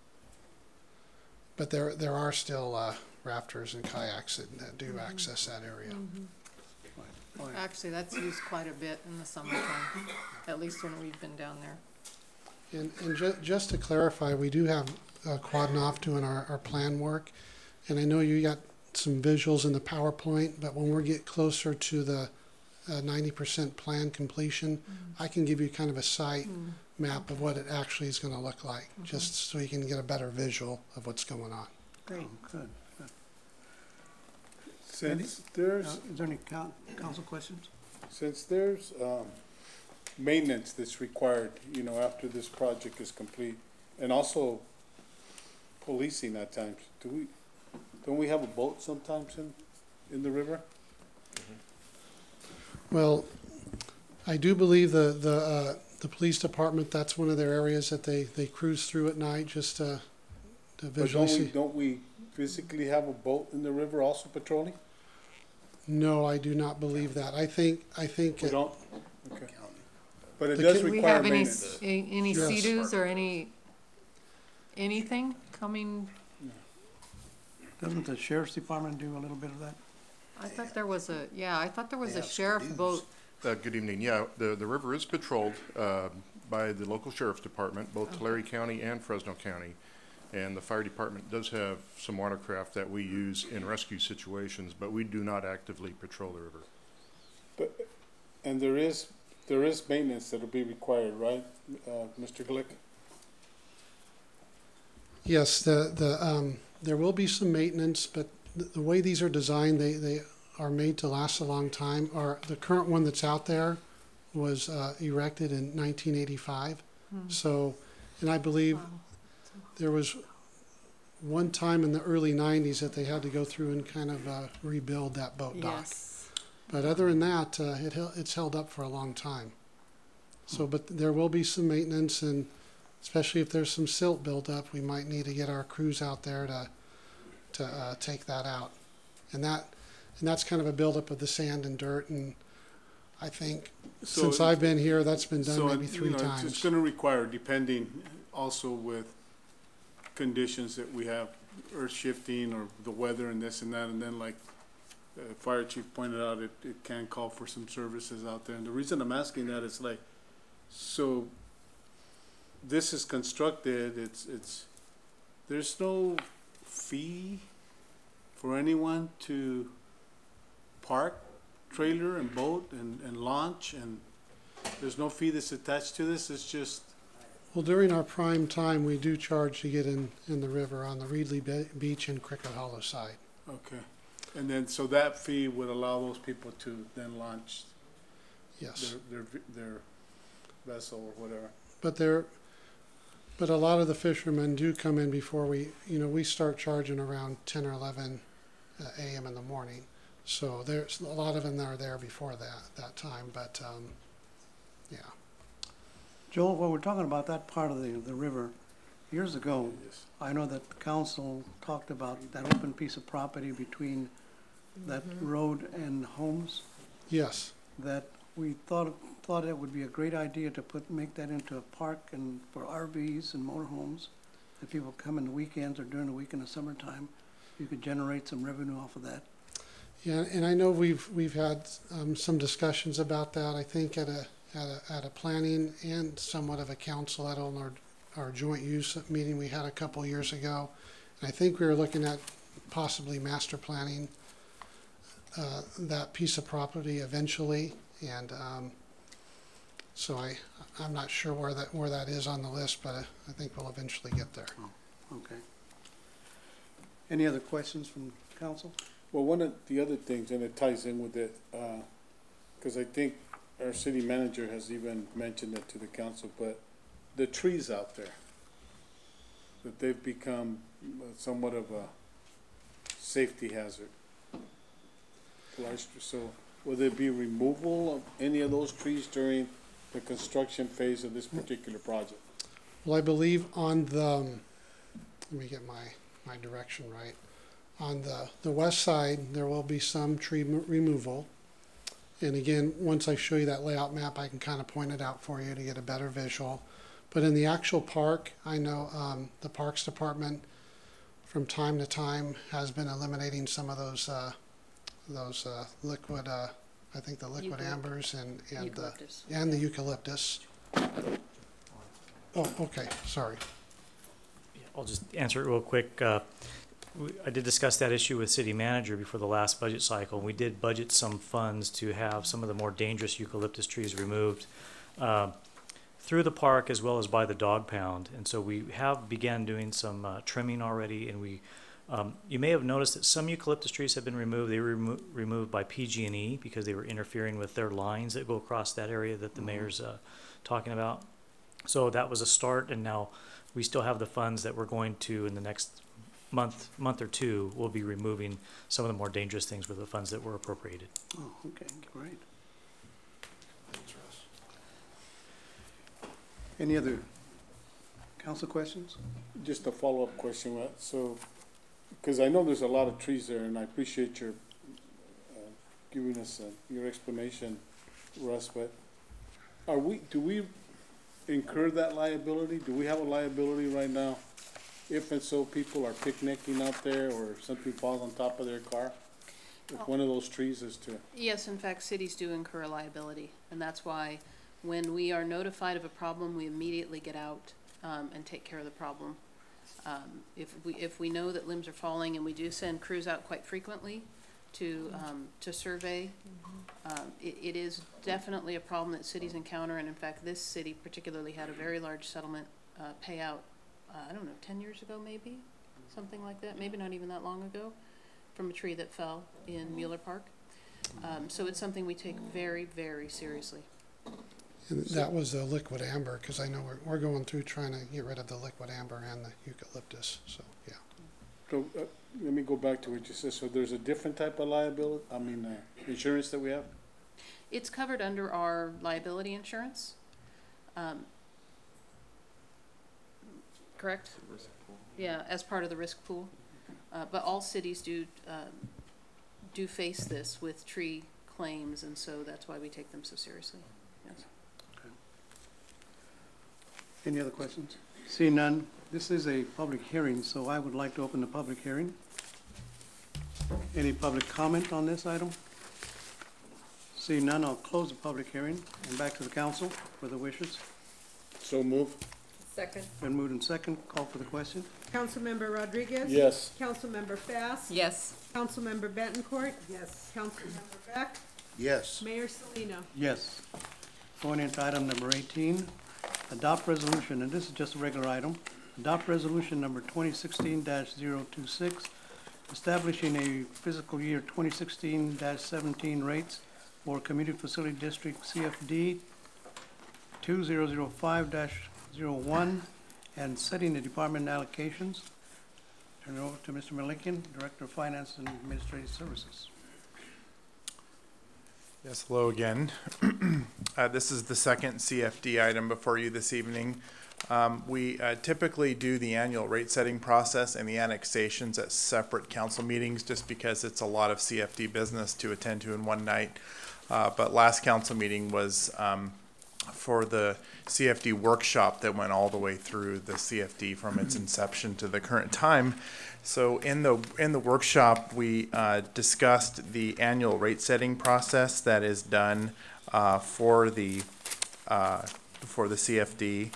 But there are still rafters and kayaks that do access that area. Right. Actually, that's used quite a bit in the summertime, at least when we've been down there. And just to clarify, we do have Quadnoff doing our plan work, and I know you got some visuals in the PowerPoint, but when we get closer to the 90% plan completion, I can give you kind of a site map of what it actually is going to look like, just so you can get a better visual of what's going on. Great. Good. Since there's is there any council questions? Since there's maintenance that's required, after this project is complete, And also policing at times. Don't we have a boat sometimes in the river? Well, I do believe the police department, that's one of their areas that they cruise through at night just to But visually see. don't we physically have a boat in the river also patrolling? No, I do not believe that. I think. We don't? Okay. But it The does ki- Do we require have any, maintenance. any Yes. Sea-Doos or anything coming? Doesn't the sheriff's department do a little bit of that? I thought there was a sheriff boat. Good evening. Yeah, the river is patrolled by the local sheriff's department, both Tulare County and Fresno County. And the fire department does have some watercraft that we use in rescue situations, but we do not actively patrol the river. And there is maintenance that'll be required, right, Mr. Glick? Yes, there will be some maintenance, but the way these are designed, they are made to last a long time. The current one that's out there was erected in 1985. So, and I believe there was one time in the early 90s that they had to go through and kind of rebuild that boat dock. Yes. But other than that, it's held up for a long time. So, but there will be some maintenance, and especially if there's some silt built up, we might need to get our crews out there to take that out. And that's kind of a buildup of the sand and dirt. And I think since I've been here, that's been done maybe three times. It's going to require, depending also with conditions that we have, earth shifting or the weather and this and that, and then like Fire Chief pointed out, it can call for some services out there. And the reason I'm asking that is like, so this is constructed, there's no fee for anyone to park trailer and boat and launch, and there's no fee that's attached to this, it's just. Well, during our prime time, we do charge to get in the river on the Reedley Beach and Cricket Hollow side. Okay. And then, so that fee would allow those people to then launch Yes. their vessel or whatever. But a lot of the fishermen do come in before we start charging around 10 or 11 a.m. in the morning. So there's a lot of them that are there before that time, but yeah. Joel, while we're talking about that part of the river, years ago, I know that the council talked about that open piece of property between that road and homes, Yes. that we thought it would be a great idea to make that into a park and for RVs and motorhomes. If people come in the weekends or during the week in the summertime, you could generate some revenue off of that. Yeah, and I know we've had some discussions about that. I think at a planning and somewhat of a council at our joint use meeting we had a couple years ago. And I think we were looking at possibly master planning that piece of property eventually, and so I'm not sure where that is on the list, but I think we'll eventually get there. Oh, okay. Any other questions from council? Well, one of the other things, and it ties in with it, because I think our city manager has even mentioned it to the council, but the trees out there, that they've become somewhat of a safety hazard. So will there be removal of any of those trees during the construction phase of this particular project? Well, I believe on let me get my direction right. On the west side, there will be some tree removal. And again, once I show you that layout map, I can kind of point it out for you to get a better visual. But in the actual park, I know the Parks Department from time to time has been eliminating some of those liquid, I think the liquid ambers and the eucalyptus. Oh, okay, sorry. I'll just answer it real quick. I did discuss that issue with city manager before the last budget cycle. We did budget some funds to have some of the more dangerous eucalyptus trees removed through the park as well as by the dog pound. And so we have began doing some trimming already, and you may have noticed that some eucalyptus trees have been removed. They were removed by PG&E because they were interfering with their lines that go across that area that the mayor's talking about. So that was a start, and now we still have the funds that we're going to, in the next month or two, we'll be removing some of the more dangerous things with the funds that were appropriated. Oh, okay, great. Any other council questions? Just a follow-up question, right? So, because I know there's a lot of trees there, and I appreciate your giving us your explanation, Russ, but do we incur that liability? Do we have a liability right now if and so people are picnicking out there or something falls on top of their car? If one of those trees is to... Yes, in fact, cities do incur a liability, and that's why when we are notified of a problem, we immediately get out and take care of the problem. If we know that limbs are falling, and we do send crews out quite frequently to survey, it is definitely a problem that cities encounter, and in fact, this city particularly had a very large settlement payout, I don't know, 10 years ago maybe, something like that, maybe not even that long ago, from a tree that fell in Mueller Park. So it's something we take very, very seriously. And that was the liquid amber, because I know we're going through trying to get rid of the liquid amber and the eucalyptus, so, yeah. So, let me go back to what you said. So there's a different type of liability, insurance that we have? It's covered under our liability insurance. Correct? Yeah, as part of the risk pool. But all cities do face this with tree claims, and so that's why we take them so seriously. Yes. Okay. Any other questions? Seeing none, this is a public hearing, so I would like to open the public hearing. Any public comment on this item? Seeing none, I'll close the public hearing and back to the council for the wishes. So move. Second. Been moved and second. Call for the question. Councilmember Rodriguez? Yes. Councilmember Fast? Yes. Councilmember Betancourt? Yes. Councilmember Beck? Yes. Mayor Salino? Yes. Going into item number 18, adopt resolution, and this is just a regular item. Adopt resolution number 2016-026, establishing a fiscal year 2016-17 rates for Community Facility District CFD 2005-01 and setting the department allocations. Turn it over to Mr. Malikian, Director of Finance and Administrative Services. Yes, hello again. This is the second CFD item before you this evening. We typically do the annual rate setting process and the annexations at separate council meetings just because it's a lot of CFD business to attend to in one night. But last council meeting was for the CFD workshop that went all the way through the CFD from its inception to the current time. So in the workshop, we discussed the annual rate setting process that is done for the CFD.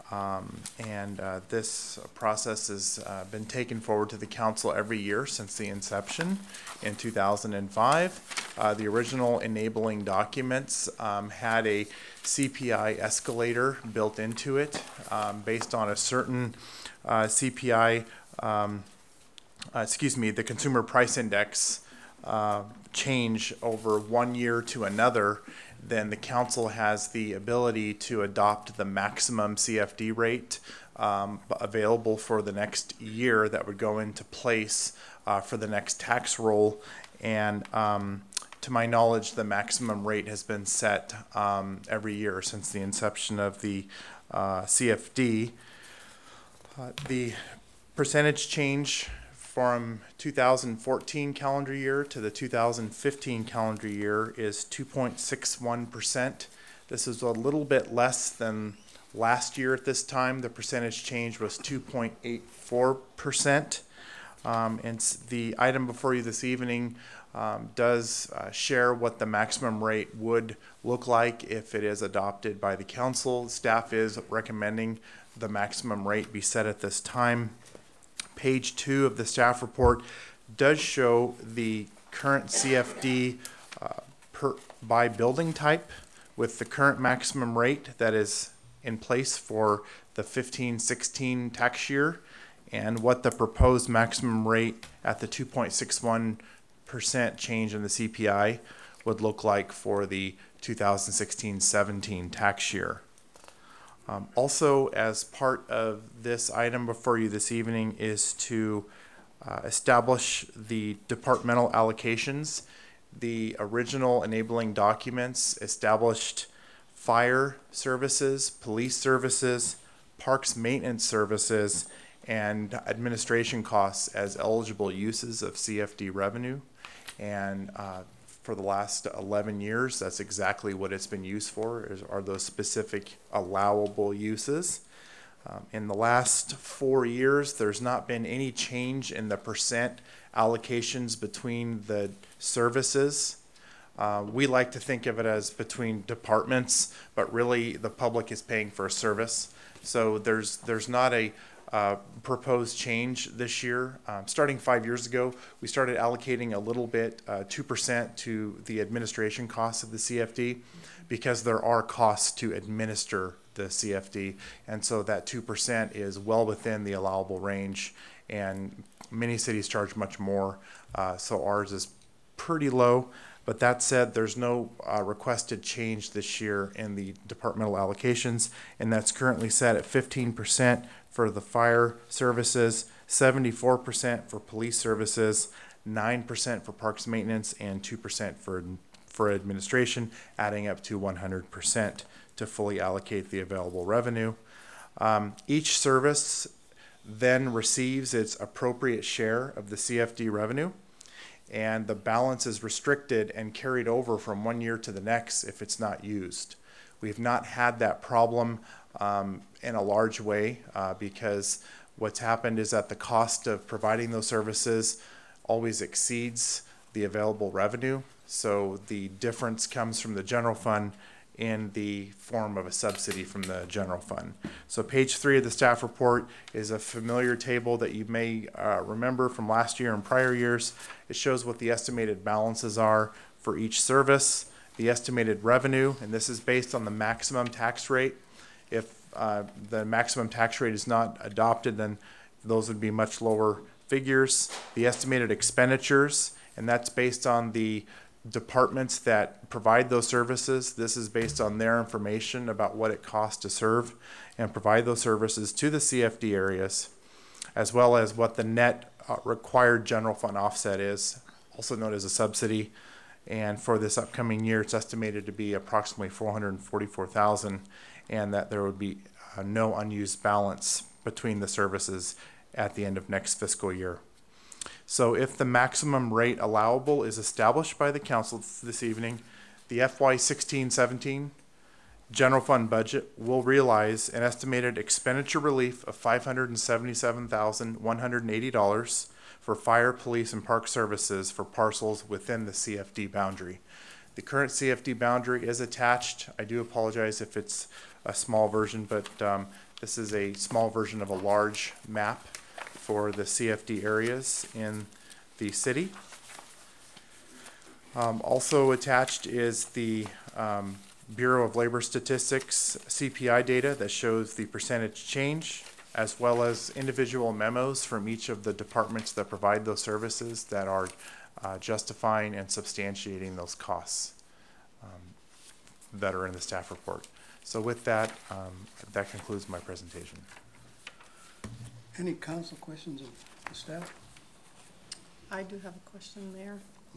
This process has been taken forward to the council every year since the inception in 2005. The original enabling documents had a CPI escalator built into it based on a certain CPI, the Consumer Price Index change over 1 year to another. Then the council has the ability to adopt the maximum CFD rate available for the next year that would go into place for the next tax roll. And to my knowledge, the maximum rate has been set every year since the inception of the CFD. The percentage change from 2014 calendar year to the 2015 calendar year is 2.61%. This is a little bit less than last year at this time. The percentage change was 2.84%. And the item before you this evening does share what the maximum rate would look like if it is adopted by the council. Staff is recommending the maximum rate be set at this time. Page 2 of the staff report does show the current CFD by building type with the current maximum rate that is in place for the 15-16 tax year and what the proposed maximum rate at the 2.61% change in the CPI would look like for the 2016-17 tax year. Also, as part of this item before you this evening is to establish the departmental allocations. The original enabling documents established fire services, police services, parks maintenance services, and administration costs as eligible uses of CFD revenue. And for the last 11 years, that's exactly what it's been used for, are those specific allowable uses. In the last 4 years, there's not been any change in the percent allocations between the services. We like to think of it as between departments, but really the public is paying for a service. So there's not a proposed change this year. Starting 5 years ago, we started allocating a little bit, 2% to the administration costs of the CFD, because there are costs to administer the CFD, and so that 2% is well within the allowable range, and many cities charge much more, so ours is pretty low. But that said, there's no requested change this year in the departmental allocations, and that's currently set at 15% for the fire services, 74% for police services, 9% for parks maintenance, and 2% for administration, adding up to 100% to fully allocate the available revenue. Each service then receives its appropriate share of the CFD revenue, and the balance is restricted and carried over from 1 year to the next if it's not used. We've not had that problem in a large way because what's happened is that the cost of providing those services always exceeds the available revenue. So the difference comes from the general fund in the form of a subsidy from the general fund. So page 3 of the staff report is a familiar table that you may remember from last year and prior years. It shows what the estimated balances are for each service, the estimated revenue, and this is based on the maximum tax rate. If the maximum tax rate is not adopted, then those would be much lower figures. The estimated expenditures, and that's based on the departments that provide those services. This is based on their information about what it costs to serve and provide those services to the CFD areas, as well as what the net required general fund offset is, also known as a subsidy. And for this upcoming year, it's estimated to be approximately $444,000, and that there would be no unused balance between the services at the end of next fiscal year. So if the maximum rate allowable is established by the council this evening, the FY 16-17 general fund budget will realize an estimated expenditure relief of $577,180 for fire, police, and park services for parcels within the CFD boundary. The current CFD boundary is attached. I do apologize if it's a small version, but this is a small version of a large map for the CFD areas in the city. Also attached is the Bureau of Labor Statistics CPI data that shows the percentage change, as well as individual memos from each of the departments that provide those services that are justifying and substantiating those costs that are in the staff report. So with that, that concludes my presentation. Any council questions of the staff? I do have a question, Mayor.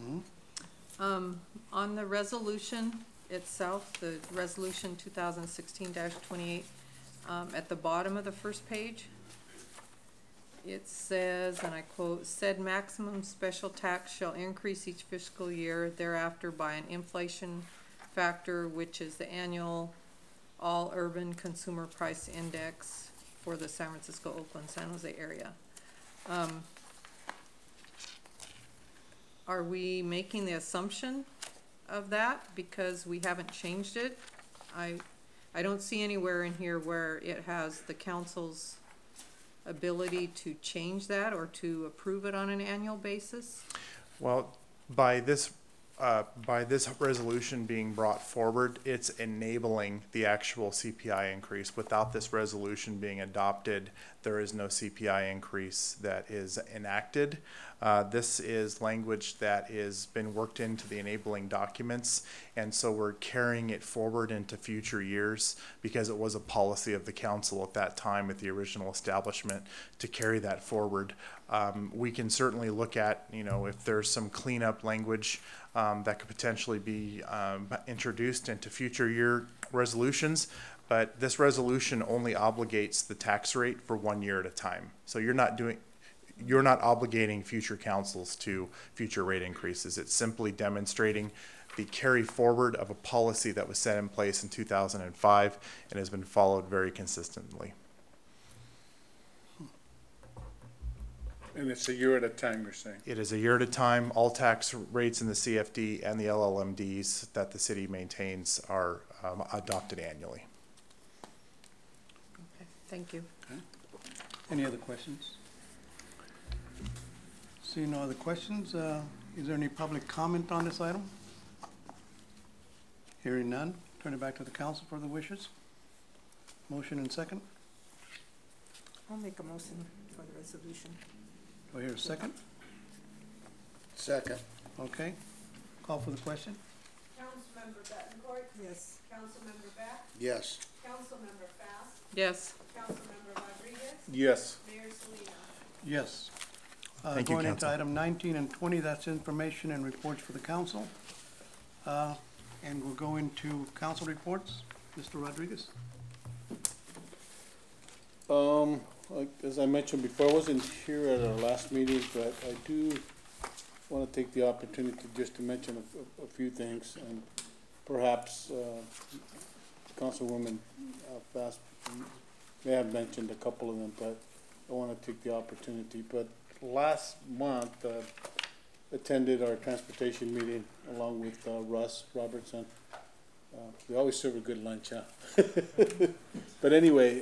On the resolution itself, the resolution 2016-28, at the bottom of the first page, it says, and I quote, "Said maximum special tax shall increase each fiscal year thereafter by an inflation factor, which is the annual all urban consumer price index for the San Francisco, Oakland, San Jose area." Are we making the assumption of that because we haven't changed it? I don't see anywhere in here where it has the council's ability to change that or to approve it on an annual basis. Well, by this resolution being brought forward, it's enabling the actual CPI increase. Without this resolution being adopted, there is no CPI increase that is enacted. This is language that has been worked into the enabling documents, and so we're carrying it forward into future years because it was a policy of the council at that time at the original establishment to carry that forward. We can certainly look at, if there's some cleanup language that could potentially be introduced into future year resolutions, but this resolution only obligates the tax rate for 1 year at a time. So you're not obligating future councils to future rate increases. It's simply demonstrating the carry forward of a policy that was set in place in 2005 and has been followed very consistently. And it's a year at a time, you're saying? It is a year at a time. All tax rates in the CFD and the LLMDs that the city maintains are adopted annually. Okay, thank you. Any other questions? Seeing no other questions, is there any public comment on this item? Hearing none, turn it back to the council for the wishes. Motion and second. I'll make a motion for the resolution. Do I hear a second? Second. Okay. Call for the question. Councilmember Bettencourt? Yes. Councilmember Beck? Yes. Councilmember Fast? Yes. Councilmember Rodriguez? Yes. Mayor Salina? Yes. Thank you, Going into Council. item 19 and 20, that's information and reports for the council. And we'll go into council reports. Mr. Rodriguez? As I mentioned before, I wasn't here at our last meeting, but I do want to take the opportunity just to mention a few things, and perhaps Councilwoman Fast may have mentioned a couple of them, but I want to take the opportunity. But last month, attended our transportation meeting along with Russ Robertson. We always serve a good lunch, huh? But anyway,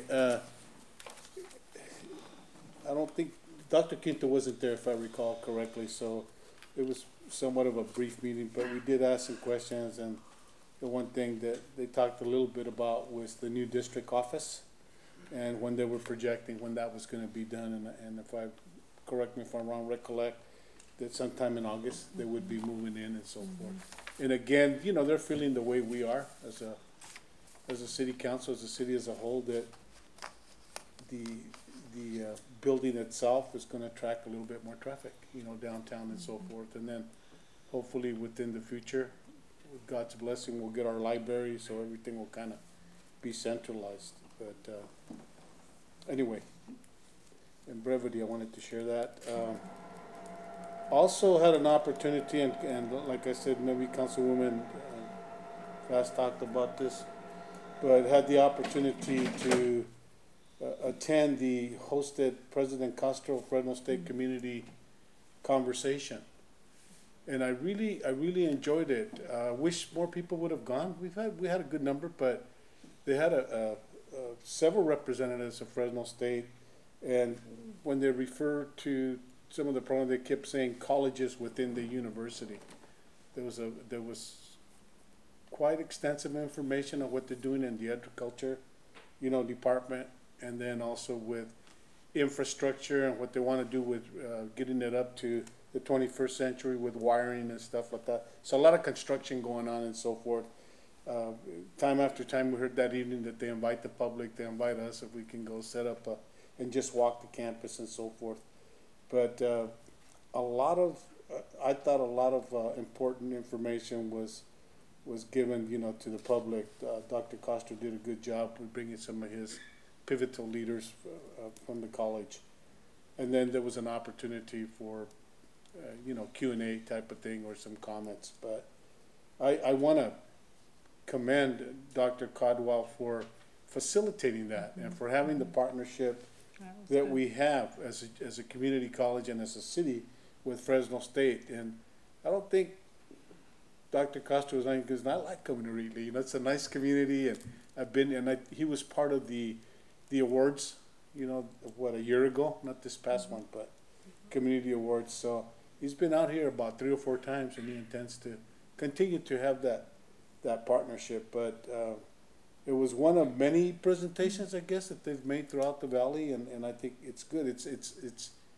I don't think, Dr. Quinto wasn't there if I recall correctly, so it was somewhat of a brief meeting, but we did ask some questions, and the one thing that they talked a little bit about was the new district office and when they were projecting when that was gonna be done, and if I, correct me if I'm wrong, recollect that sometime in August they would be moving in and so forth. And again, they're feeling the way we are as a city council, as a city as a whole, that the building itself is gonna attract a little bit more traffic, downtown and so forth. And then hopefully within the future, with God's blessing, we'll get our library, so everything will kind of be centralized. But anyway, in brevity, I wanted to share that. Also had an opportunity, and like I said, maybe Councilwoman Fast talked about this, but had the opportunity to attend the hosted President Castro Fresno State Community Conversation. And I really enjoyed it. Wish more people would have gone. We had a good number, but they had several representatives of Fresno State, and when they referred to some of the problems, they kept saying colleges within the university. There was quite extensive information on what they're doing in the agriculture, department, and then also with infrastructure and what they want to do with getting it up to the 21st century with wiring and stuff like that. So a lot of construction going on and so forth. Time after time, we heard that evening that they invite the public, they invite us if we can go set up and just walk the campus and so forth. But I thought a lot of important information was given, to the public. Dr. Castro did a good job with bringing some of his pivotal leaders from the college. And then there was an opportunity for, Q&A type of thing or some comments. But I want to commend Dr. Codwell for facilitating that and for having the partnership that we have as a community college and as a city with Fresno State. And I don't think Dr. Castro was anything, because I like coming to Reedley. It's a nice community, and he was part of the awards, a year ago, not this past one, but community awards. So he's been out here about 3 or 4 times, and he intends to continue to have that partnership. But it was one of many presentations, I guess, that they've made throughout the valley, and I think it's good. It's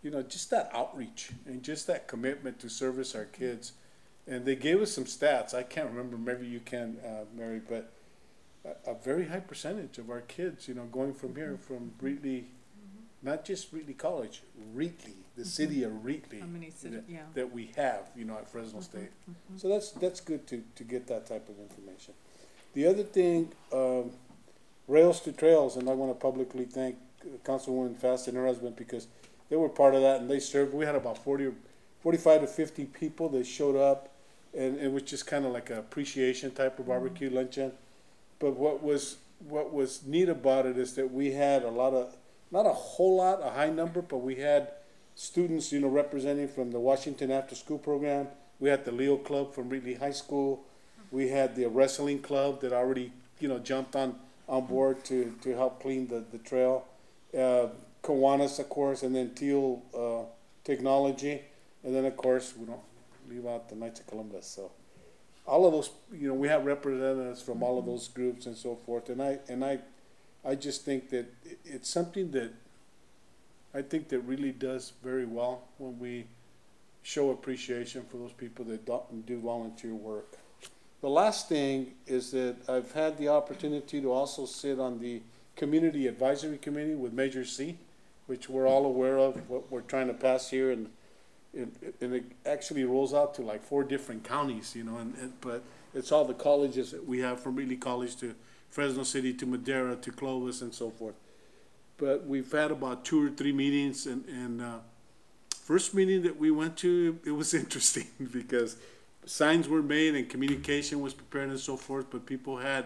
you know, just that outreach and just that commitment to service our kids. And they gave us some stats. I can't remember, maybe you can, Mary, but a very high percentage of our kids, you know, going from here, from Wheatley, not just Wheatley College, Wheatley, the city of Wheatley, How many yeah. that we have, you know, at Fresno State. So that's good to get that type of information. The other thing, Rails to Trails, and I want to publicly thank Councilwoman Fast and her husband because they were part of that and they served. We had about 45 to 50 people that showed up, and it was just kind of like an appreciation type of barbecue luncheon. But what was neat about it is that we had a lot of, not a whole lot, a high number, but we had students, you know, representing from the Washington After School Program. We had the Leo Club from Wheatley High School. We had the wrestling club that already, you know, jumped on board to help clean the trail. Kiwanis, of course, and then Teal Technology. And then, of course, we don't leave out the Knights of Columbus. So all of those, you know, we have representatives from all of those groups and so forth. And I just think that it's something that I think that really does very well when we show appreciation for those people that do volunteer work. The last thing is that I've had the opportunity to also sit on the Community Advisory Committee with Measure C, which we're all aware of, what we're trying to pass here, and it actually rolls out to like 4 different counties, you know, but it's all the colleges that we have, from Wheatley College to Fresno City to Madera to Clovis and so forth. But we've had about 2 or 3 meetings, and first meeting that we went to, it was interesting because signs were made and communication was prepared and so forth, but people had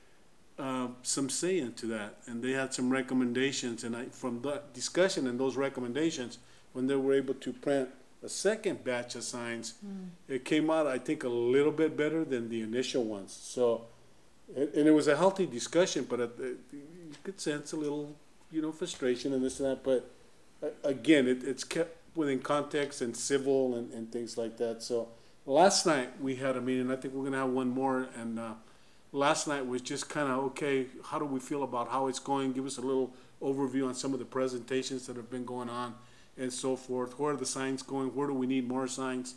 some say into that, and they had some recommendations, and from that discussion and those recommendations, when they were able to print a second batch of signs, it came out, I think, a little bit better than the initial ones. So, and it was a healthy discussion, but you could sense a little, you know, frustration and this and that. But again, it's kept within context and civil and things like that. So last night we had a meeting. I think we're gonna have one more. And last night was just kind of, okay, how do we feel about how it's going? Give us a little overview on some of the presentations that have been going on and so forth. Where are the signs going? Where do we need more signs?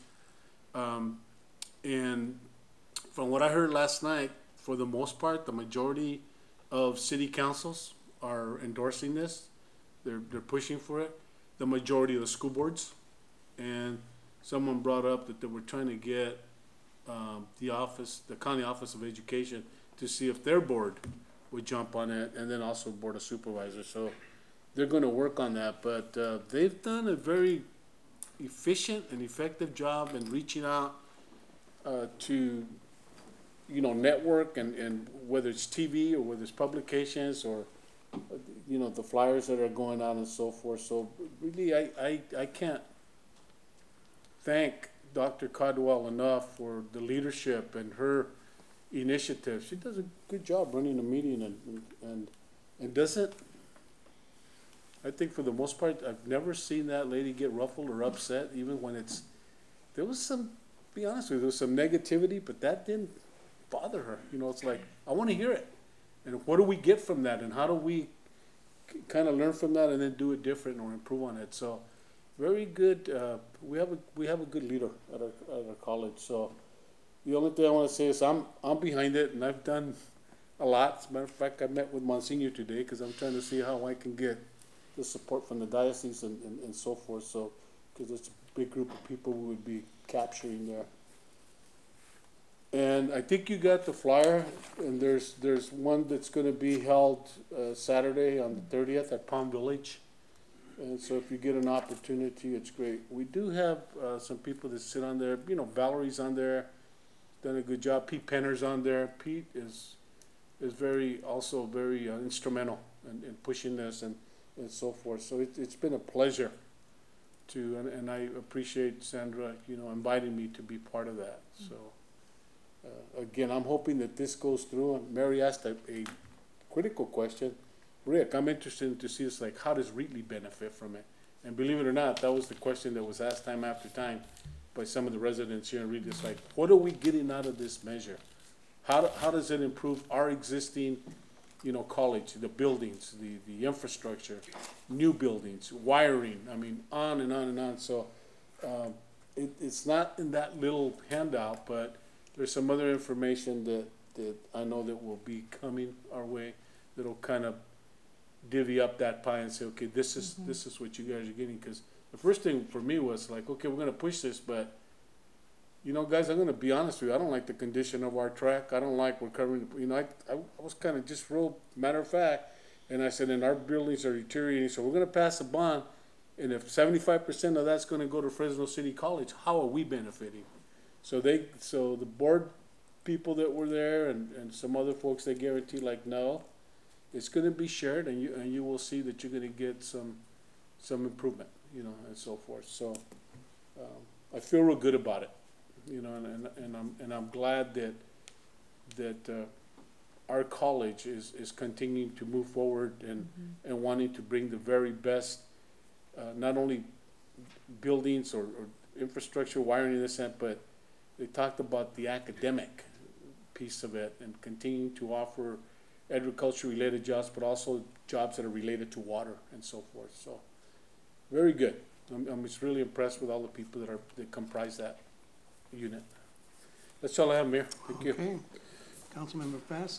And from what I heard last night, for the most part, the majority of city councils are endorsing this. They're pushing for it. The majority of the school boards, and someone brought up that they were trying to get the county office of education, to see if their board would jump on it, and then also board of supervisors. So they're going to work on that, but they've done a very efficient and effective job in reaching out to, you know, network and whether it's TV or whether it's publications or, you know, the flyers that are going out and so forth. So really, I can't thank Dr. Caldwell enough for the leadership and her initiative. She does a good job running a meeting and doesn't, I think for the most part, I've never seen that lady get ruffled or upset, even when there was some, be honest with you, there was some negativity, but that didn't bother her. You know, it's like, I want to hear it. And what do we get from that? And how do we kind of learn from that and then do it different or improve on it? So very good. We have a good leader at our college. So the only thing I want to say is I'm behind it, and I've done a lot. As a matter of fact, I met with Monsignor today because I'm trying to see how I can get the support from the diocese and so forth. So, because it's a big group of people we would be capturing there. And I think you got the flyer, and there's one that's going to be held Saturday on the 30th at Palm Village. And so if you get an opportunity, it's great. We do have some people that sit on there. You know, Valerie's on there, done a good job. Pete Penner's on there. Pete is also very instrumental in pushing this and so forth. So it's been a pleasure and I appreciate Sandra, you know, inviting me to be part of that. So. Again, I'm hoping that this goes through. And Mary asked a critical question. Rick, I'm interested to see, it's like, how does Wheatley benefit from it? And believe it or not, that was the question that was asked time after time by some of the residents here in Wheatley. It's like, what are we getting out of this measure? How does it improve our existing college, the buildings, the infrastructure, new buildings, wiring, I mean, on and on and on. So, it's not in that little handout, but there's some other information that I know that will be coming our way that'll kind of divvy up that pie and say, okay, this is what you guys are getting. Because the first thing for me was like, okay, we're gonna push this, but guys, I'm gonna be honest with you. I don't like the condition of our track. I don't like we're covering. I was kind of just real matter of fact, and I said, and our buildings are deteriorating, so we're gonna pass a bond. And if 75% of that's gonna go to Fresno City College, how are we benefiting? So the board people that were there and some other folks, they guarantee like, no, it's gonna be shared, and you will see that you're gonna get some improvement, and so forth. So I feel real good about it, and I'm glad that our college is continuing to move forward and wanting to bring the very best, not only buildings or infrastructure, wiring in this sense, but they talked about the academic piece of it and continuing to offer agriculture-related jobs, but also jobs that are related to water and so forth. So, very good. I'm just really impressed with all the people that comprise that unit. That's all I have, Mayor. Thank you. Okay. Councilmember Fast.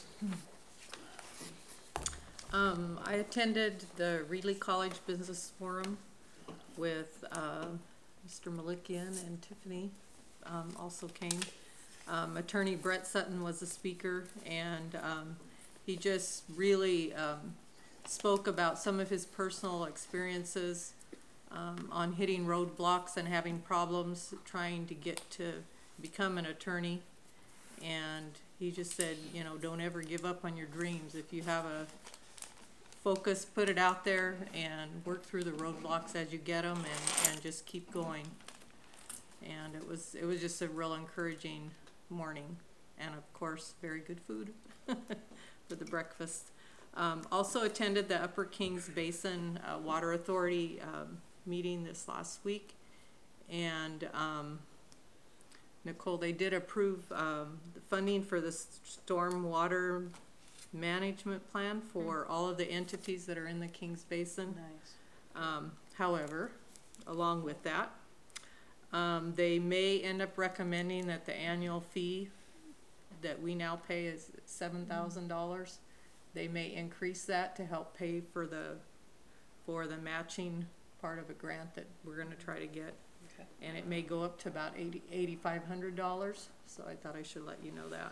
I attended the Reedley College Business Forum with Mr. Malikian, and Tiffany also came. Attorney Brett Sutton was the speaker, and he just really spoke about some of his personal experiences on hitting roadblocks and having problems trying to get to become an attorney. And he just said, don't ever give up on your dreams. If you have a focus, put it out there and work through the roadblocks as you get them, and just keep going. And it was just a real encouraging morning, and of course very good food for the breakfast. Also attended the Upper Kings Basin Water Authority meeting this last week, and Nicole, they did approve the funding for the storm water management plan for all of the entities that are in the Kings Basin. Nice. However, along with that, they may end up recommending that the annual fee that we now pay is $7,000. They may increase that to help pay for the matching part of a grant that we're going to try to get. Okay. And it may go up to about $8,500. So I thought I should let you know that.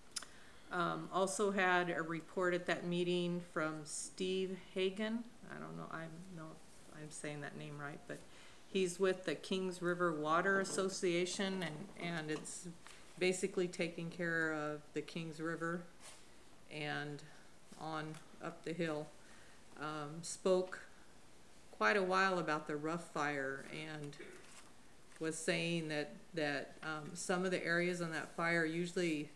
Also had a report at that meeting from Steve Hagan. I don't know if I'm saying that name right, but he's with the Kings River Water Association, and it's basically taking care of the Kings River and on up the hill. Spoke quite a while about the Rough Fire, and was saying that some of the areas on that fire, usually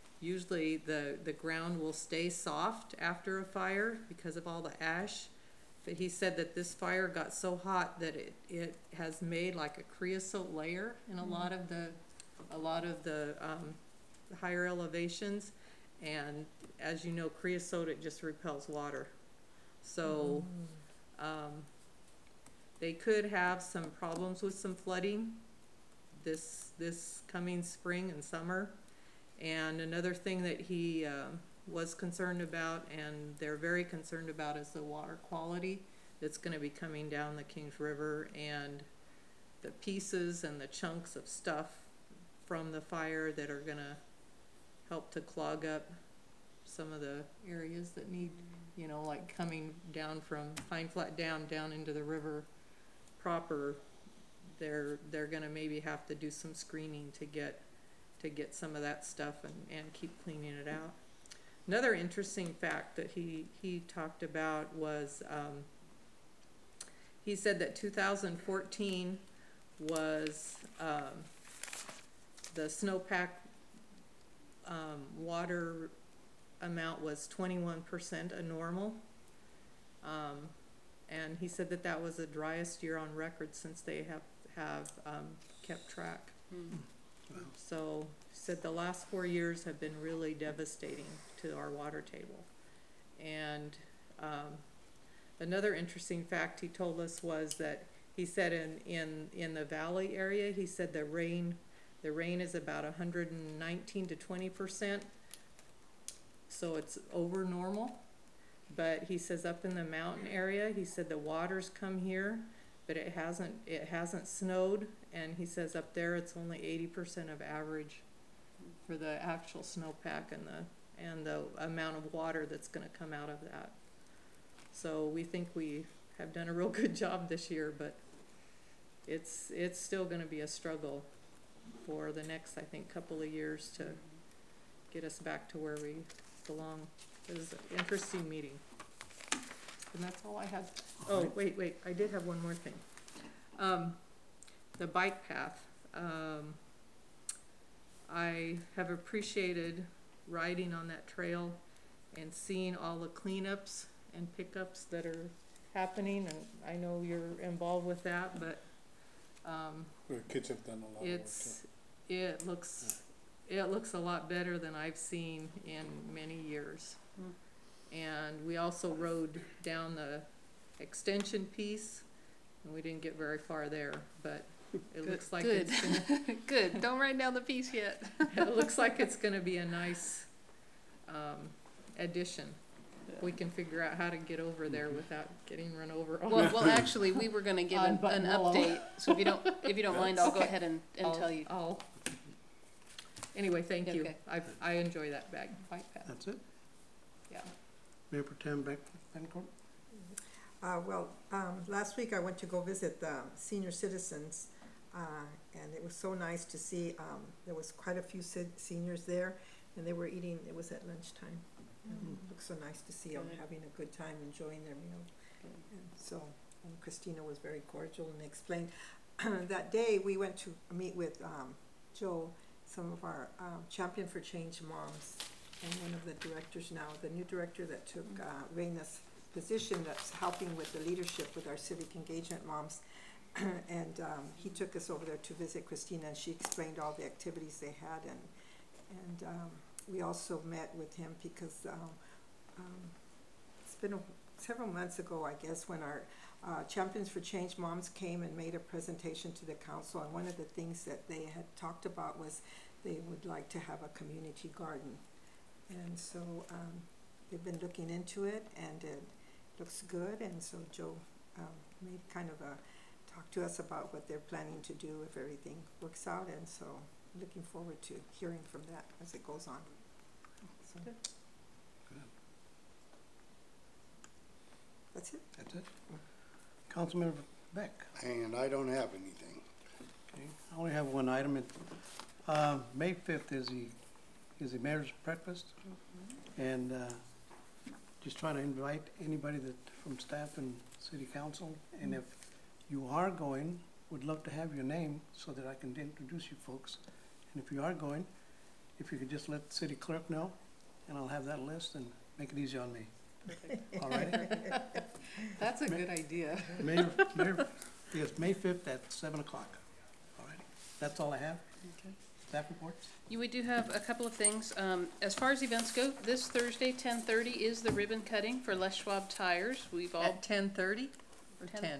the ground will stay soft after a fire because of all the ash. But he said that this fire got so hot that it has made like a creosote layer in a lot of the higher elevations, and as you know, creosote, it just repels water. So they could have some problems with some flooding this coming spring and summer. And another thing that he was concerned about, and they're very concerned about, is the water quality that's going to be coming down the Kings River, and the pieces and the chunks of stuff from the fire that are going to help to clog up some of the areas that need, like coming down from Pine Flat down into the river proper. They're going to maybe have to do some screening to get some of that stuff and keep cleaning it out. Another interesting fact that he talked about was he said that 2014 was the snowpack water amount was 21% of normal. And he said that was the driest year on record since they have kept track. So he said the last 4 years have been really devastating to our water table. And another interesting fact he told us was that he said in the valley area, he said the rain is about 119 to 20%, so it's over normal. But he says up in the mountain area, he said the waters come here, but it hasn't snowed, and he says up there it's only 80% of average for the actual snowpack and the amount of water that's going to come out of that. So we think we have done a real good job this year, but it's still going to be a struggle for the next, I think, couple of years to get us back to where we belong. It was an interesting meeting. And that's all I had. Oh, wait, I did have one more thing. The bike path. I have appreciated riding on that trail and seeing all the cleanups and pickups that are happening, and I know you're involved with that, but The kids have done a lot of work too. it looks a lot better than I've seen in many years. And we also rode down the extension piece, and we didn't get very far there, but it looks like it's gonna Good, don't write down the piece yet. it looks like it's gonna be a nice addition. We can figure out how to get over there without getting run over. Well, actually, we were gonna give an update, so if you don't mind, I'll go ahead and tell you. Anyway, thank you. Okay. I enjoy that bike path. That's it? Yeah. Mayor Pro Tem Bettencourt? Last week I went to go visit the senior citizens, and it was so nice to see, there was quite a few seniors there, and they were eating, it was at lunchtime. And it looked so nice to see them having a good time, enjoying their meal. And so, Christina was very cordial and explained. That day we went to meet with Joe, some of our Champion for Change moms, and one of the directors now, the new director that took Reina's position, that's helping with the leadership with our civic engagement moms. And he took us over there to visit Christina, and she explained all the activities they had, and we also met with him because it's been several months ago, I guess, when our Champions for Change moms came and made a presentation to the council, and one of the things that they had talked about was they would like to have a community garden. And so they've been looking into it, and it looks good, and so Joe made kind of a talk to us about what they're planning to do if everything works out, and so looking forward to hearing from that as it goes on. So. Good. That's it? That's it? Councilmember Beck? And I don't have anything. Okay, I only have one item. May 5th is the mayor's breakfast, and just trying to invite anybody from staff and city council, and if you are going, would love to have your name so that I can introduce you folks. And if you are going, if you could just let the city clerk know, and I'll have that list and make it easy on me. All righty? That's a good idea. Yes, May 5th at 7 o'clock. All righty. That's all I have. Okay. Staff reports? We do have a couple of things. As far as events go, this Thursday, 10:30 is the ribbon cutting for Les Schwab Tires. We've all. At 10:30 or 10?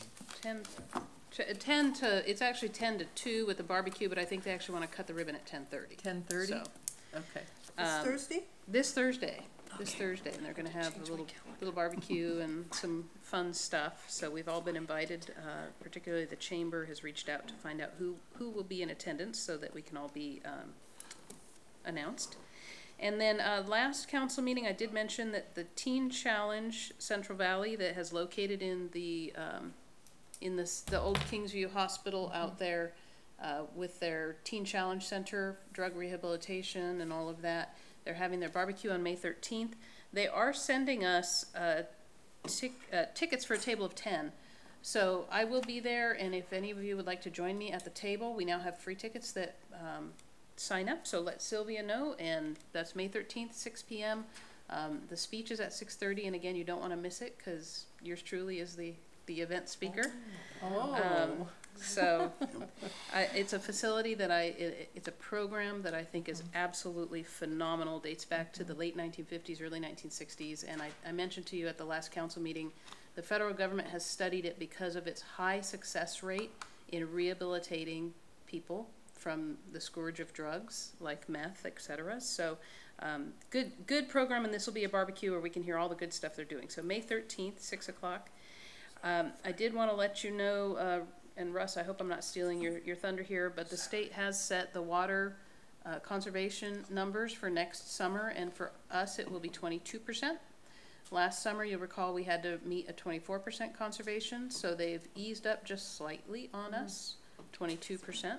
10 to, it's actually 10 to 2 with the barbecue, but I think they actually want to cut the ribbon at 10:30. 10:30? So, Okay. This Thursday? This Thursday. This Thursday, and they're gonna have a little barbecue and some fun stuff. So we've all been invited, particularly the chamber has reached out to find out who will be in attendance so that we can all be announced. And then last council meeting, I did mention that the Teen Challenge Central Valley that has located in the old Kingsview Hospital out there with their Teen Challenge Center, drug rehabilitation and all of that. They're having their barbecue on May 13th. They are sending us tickets for a table of 10. So I will be there, and if any of you would like to join me at the table, we now have free tickets that sign up. So let Sylvia know, and that's May 13th, 6 p.m. The speech is at 6:30, and again, you don't want to miss it because yours truly is the event speaker. So, it's a facility that it's a program that I think is absolutely phenomenal, dates back to the late 1950s, early 1960s, and I mentioned to you at the last council meeting, the federal government has studied it because of its high success rate in rehabilitating people from the scourge of drugs, like meth, et cetera. So, good program, and this will be a barbecue where we can hear all the good stuff they're doing. So May 13th, 6 o'clock. I did want to let you know, and Russ, I hope I'm not stealing your thunder here, but the state has set the water conservation numbers for next summer, and for us it will be 22%. Last summer, you'll recall, we had to meet a 24% conservation, so they've eased up just slightly on us, 22%.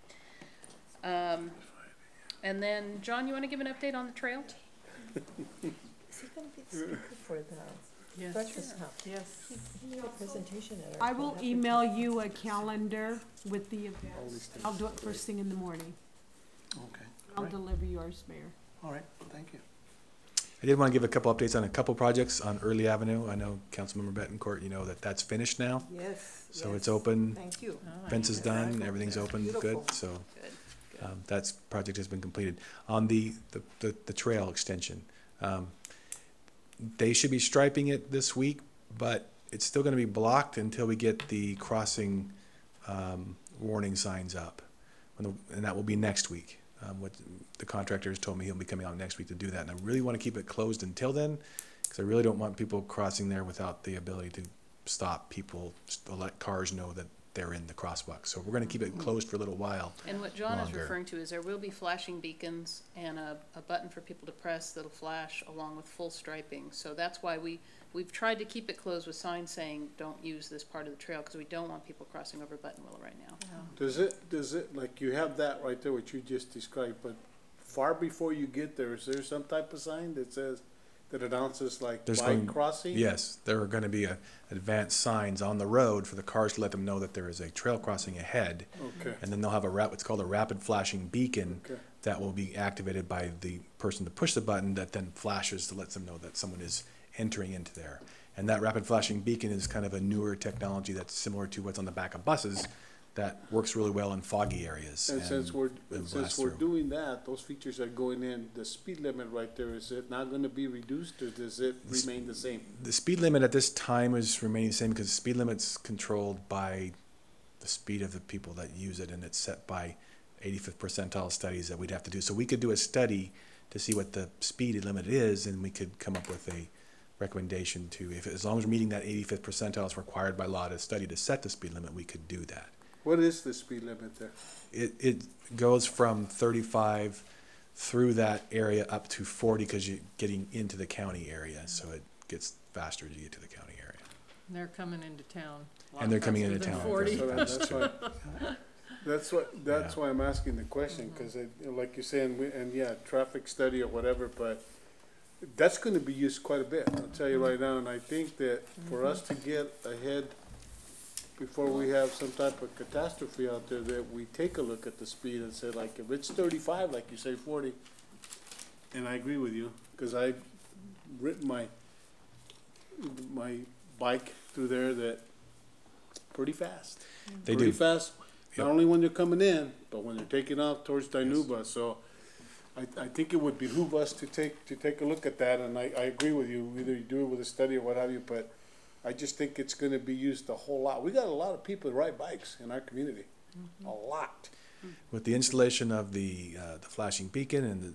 And then, John, you want to give an update on the trail? Is he gonna be speaking for the breakfast house? Yes. He made a presentation at our. I will email you a calendar with the events. I'll do it first thing in the morning. Okay. I'll Right. deliver yours, Mayor. All right, thank you. I did want to give a couple updates on a couple projects on Early Avenue. I know Councilmember Betancourt, you know that's finished now. Yes. So yes. it's open. Thank you. Fence is done, everything's open, good, Beautiful. so. That's project has been completed. On the trail extension, they should be striping it this week, but it's still gonna be blocked until we get the crossing, warning signs up. And that will be next week. What the contractor has told me, he'll be coming out next week to do that, and I really wanna keep it closed until then, cause I really don't want people crossing there without the ability to stop people, to let cars know that they're in the crosswalk. So we're gonna keep it closed for a little while. And what John is longer. referring to is there will be flashing beacons and a button for people to press that'll flash along with full striping. So that's why we've tried to keep it closed with signs saying, don't use this part of the trail, because we don't want people crossing over Buttonwillow right now. Does it, like you have that right there, what you just described, but far before you get there, is there some type of sign that says, that announces like bike crossing? Yes, there are gonna be advanced signs on the road for the cars to let them know that there is a trail crossing ahead. Okay. And then they'll have what's called a rapid flashing beacon Okay. that will be activated by the person to push the button that then flashes to let them know that someone is entering into there. And that rapid flashing beacon is kind of a newer technology that's similar to what's on the back of buses that works really well in foggy areas. And since we're blasts through. doing that, those features are going in, the speed limit right there, is it not gonna be reduced or does it remain the same? The speed limit at this time is remaining the same because the speed limit's controlled by the speed of the people that use it, and it's set by 85th percentile studies that we'd have to do. So we could do a study to see what the speed limit is, and we could come up with a recommendation to, as long as we're meeting that 85th percentile is required by law to study to set the speed limit, we could do that. What is the speed limit there? It goes from 35 through that area up to 40 because you're getting into the county area, so it gets faster as you get to the county area. And they're coming into town. a lot And they're coming faster into than town. 40. So that's why I'm asking the question, cause like you're saying, traffic study or whatever, but that's gonna be used quite a bit, I'll tell you right now, and I think that for us to get ahead before we have some type of catastrophe out there, that we take a look at the speed and say, like, if it's 35, like you say 40, and I agree with you, cause I've ridden my bike through there that pretty fast. They Pretty do. fast, not Yep. only when they're coming in, but when they're taking off towards Dinuba, so I think it would behoove us to take a look at that, and I agree with you, either you do it with a study or what have you, but I just think it's gonna be used a whole lot. We got a lot of people that ride bikes in our community, a lot. With the installation of the flashing beacon and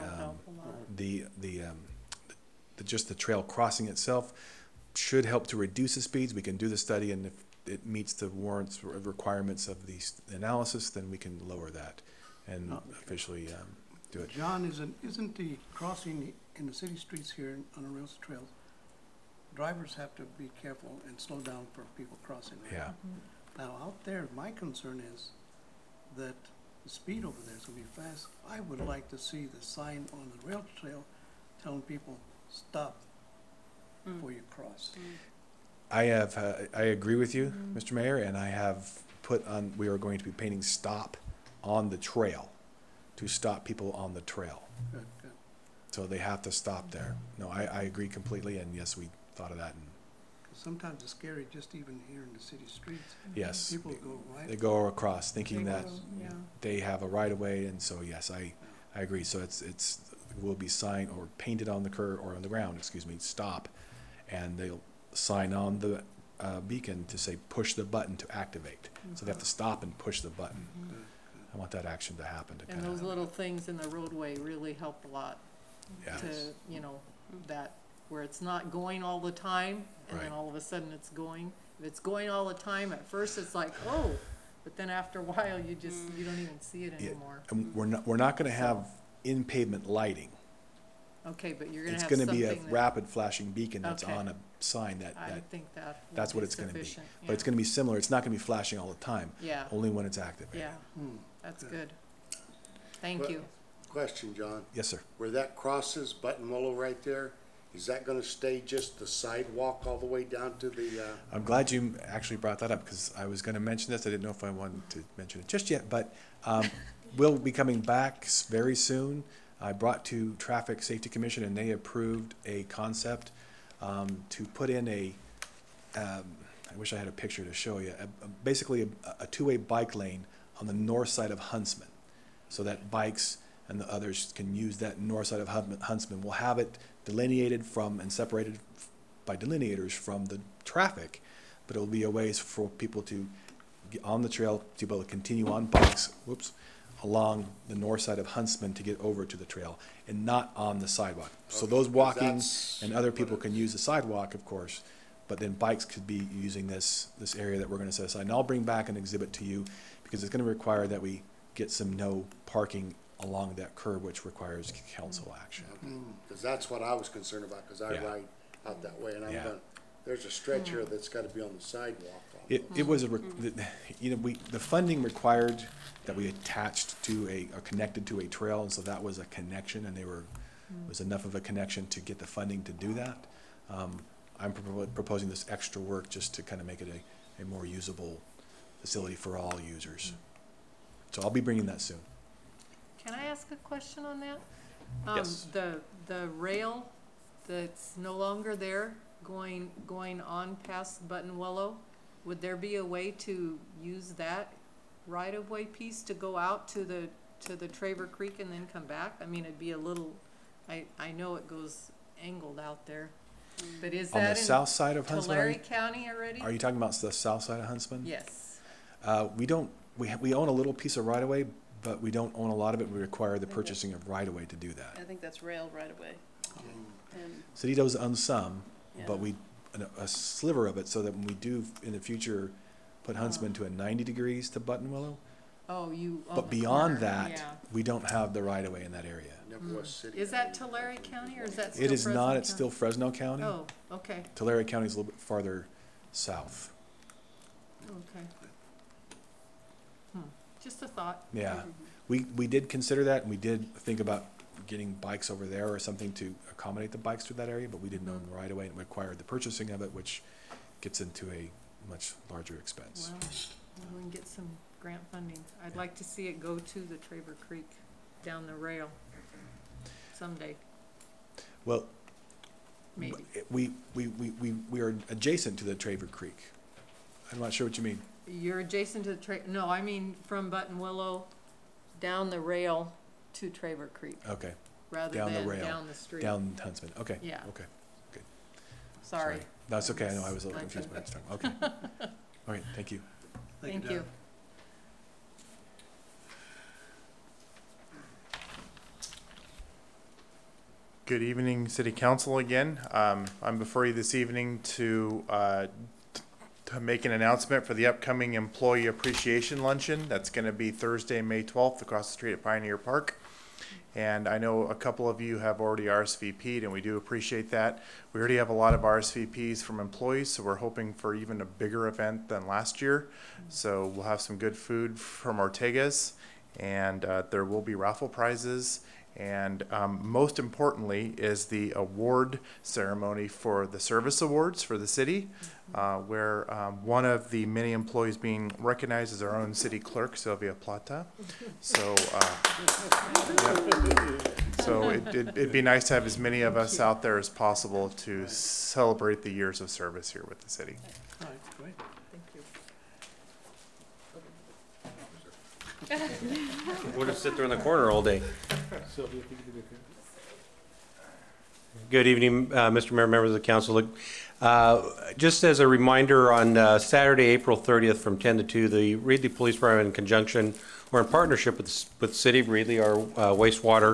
just the trail crossing itself should help to reduce the speeds. We can do the study, and if it meets the warrants requirements of the analysis, then we can lower that and officially do it. John, isn't the crossing in the city streets here on the rails trails, drivers have to be careful and slow down for people crossing. Right? Yeah. Now, out there, my concern is that the speed over there is going to be fast. I would like to see the sign on the rail trail telling people, stop before you cross. I agree with you, Mr. Mayor, and I have we are going to be painting stop on the trail to stop people on the trail. Good, good. So they have to stop there. No, I agree completely, and yes, we thought of that. And sometimes it's scary just even here in the city streets. Yes. People go right. They go across thinking They that go, yeah. they have a right of way, and so, yes, I agree. So it will be signed or painted on the curb, or on the ground, excuse me, stop, and they'll sign on the beacon to say, push the button to activate. So they have to stop and push the button. I want that action to happen to And kind those of, little things in the roadway really help a lot yes. to, you know, that, where it's not going all the time, and then Right. all of a sudden it's going. If it's going all the time, at first it's like, oh, but then after a while, you don't even see it Yeah, anymore. and we're not gonna have in-pavement lighting. Okay, but you're gonna It's have gonna something be a that, rapid flashing beacon that's Okay. on a sign I think that would that's what be it's gonna be. sufficient, But it's yeah. gonna be similar, it's not gonna be flashing all the time. Yeah. Only when it's activated. Yeah, that's good. Thank But- you. Question, John. Yes, sir. Where that crosses Buttonwillow right there, is that gonna stay just the sidewalk all the way down to the, I'm glad you actually brought that up, because I was gonna mention this, I didn't know if I wanted to mention it just yet, but, we'll be coming back very soon. I brought to Traffic Safety Commission, and they approved a concept, to put in I wish I had a picture to show you, basically a two-way bike lane on the north side of Huntsman, so that bikes and the others can use that north side of Huntsman. We'll have it delineated from and separated by delineators from the traffic, but it'll be a way for people to get on the trail, to be able to continue on bikes, along the north side of Huntsman to get over to the trail, and not on the sidewalk. So Okay, those 'cause walking that's and other what people it can use the sidewalk, of course, but then bikes could be using this area that we're gonna set aside. And I'll bring back an exhibit to you, because it's gonna require that we get some no parking along that curb, which requires council action. because that's what I was concerned about, because I Yeah. ride out that way, and I'm Yeah. going, there's a stretch here that's gotta be on the sidewalk. It was the funding required that we attached to or connected to a trail, and so that was a connection, and was enough of a connection to get the funding to do that. I'm proposing this extra work just to kind of make it a more usable facility for all users. So I'll be bringing that soon. Can I ask a question on that? Yes. The rail that's no longer there, going on past Buttonwillow, would there be a way to use that right-of-way piece to go out to the Traver Creek and then come back? I mean, it'd be a little, I know it goes angled out there, but is On the that south side of in Huntsman, Tulare County already? are you talking about the south side of Huntsman? Yes. We own a little piece of right-of-way, but we don't own a lot of it. We require the purchasing of right-of-way to do that. I think that's rail right away. And, City does own some, Yeah. but a sliver of it, so that when we do in the future put Huntsman to a 90 degrees to Buttonwillow, Oh, you own but the beyond corner, that, yeah. we don't have the right-of-way in that area. Never was city. Is that Tulare County or is that still It is Fresno not, it's County? still Fresno County. Oh, okay, Tulare County is a little bit farther south. okay. Just a thought. Yeah, we did consider that, and we did think about getting bikes over there or something to accommodate the bikes through that area, but we didn't own the right-of-way, and required the purchasing of it, which gets into a much larger expense. Well, we can get some grant funding. I'd like to see it go to the Traver Creek down the rail someday, Well, maybe. we are adjacent to the Traver Creek. I'm not sure what you mean. You're adjacent to the no, I mean from Buttonwillow down the rail to Traver Creek, Okay. rather Down the than rail, down the street. down Huntsman, okay. Yeah. Okay, good. Sorry. That's okay, I know, I was a little Like confused by that. this time, okay. All right, thank you. Thank you. Good evening, City Council again. I'm before you this evening to make an announcement for the upcoming Employee Appreciation Luncheon. That's going to be Thursday, May 12th, across the street at Pioneer Park. And I know a couple of you have already RSVP'd, and we do appreciate that. We already have a lot of RSVPs from employees, so we're hoping for even a bigger event than last year. So we'll have some good food from Ortega's, and there will be raffle prizes, And most importantly is the award ceremony for the service awards for the city, where one of the many employees being recognized is our own city clerk, Sylvia Plata. So, it'd be nice to have as many of us out there as possible to celebrate the years of service here with the city. All right, great. We'll just sit there in the corner all day. Good evening, Mr. Mayor, members of the council. Look, just as a reminder, on Saturday, April 30th, from 10 to 2, the Reedley Police Department, in conjunction or in partnership with the City of Reedley, our wastewater,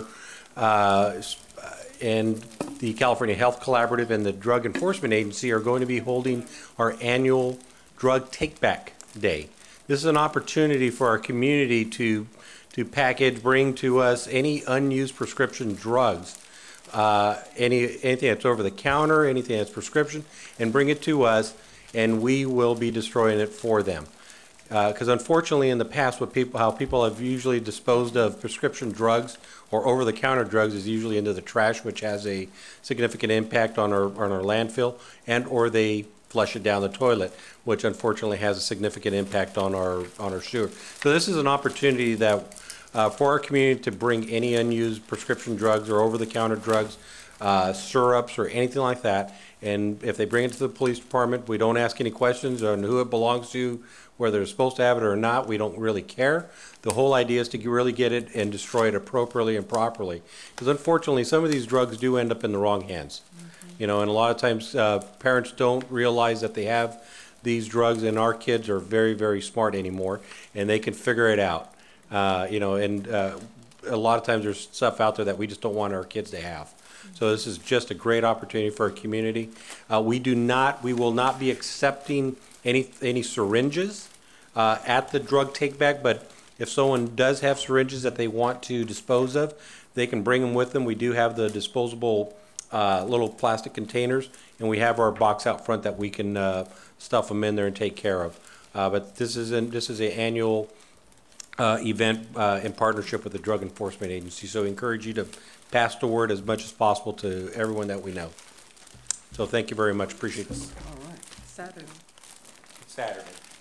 and the California Health Collaborative and the Drug Enforcement Agency are going to be holding our annual Drug Take-Back Day. This is an opportunity for our community to package, bring to us any unused prescription drugs, anything that's over the counter, anything that's prescription, and bring it to us, and we will be destroying it for them. Because unfortunately, in the past, how people have usually disposed of prescription drugs or over-the-counter drugs is usually into the trash, which has a significant impact on our landfill, and or they flush it down the toilet, which unfortunately has a significant impact on our sewer. So this is an opportunity that for our community to bring any unused prescription drugs or over-the-counter drugs, syrups or anything like that. And if they bring it to the police department, we don't ask any questions on who it belongs to, whether they're supposed to have it or not. We don't really care. The whole idea is to really get it and destroy it appropriately and properly. Because unfortunately, some of these drugs do end up in the wrong hands. You know, and a lot of times parents don't realize that they have these drugs, and our kids are very, very smart anymore, and they can figure it out. You know, and a lot of times there's stuff out there that we just don't want our kids to have. So this is just a great opportunity for our community. We will not be accepting any syringes at the drug take back, but if someone does have syringes that they want to dispose of, they can bring them with them. We do have the disposable little plastic containers, and we have our box out front that we can stuff them in there and take care of. But this is an annual event in partnership with the Drug Enforcement Agency. So we encourage you to pass the word as much as possible to everyone that we know. So thank you very much. Appreciate it. All right. Saturday. Saturday.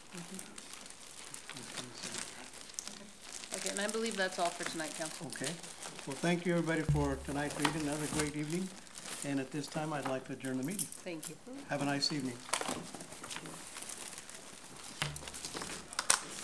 Okay, and I believe that's all for tonight, council. Okay. Well, thank you, everybody, for tonight's meeting. Another great evening. And at this time, I'd like to adjourn the meeting. Thank you. Have a nice evening.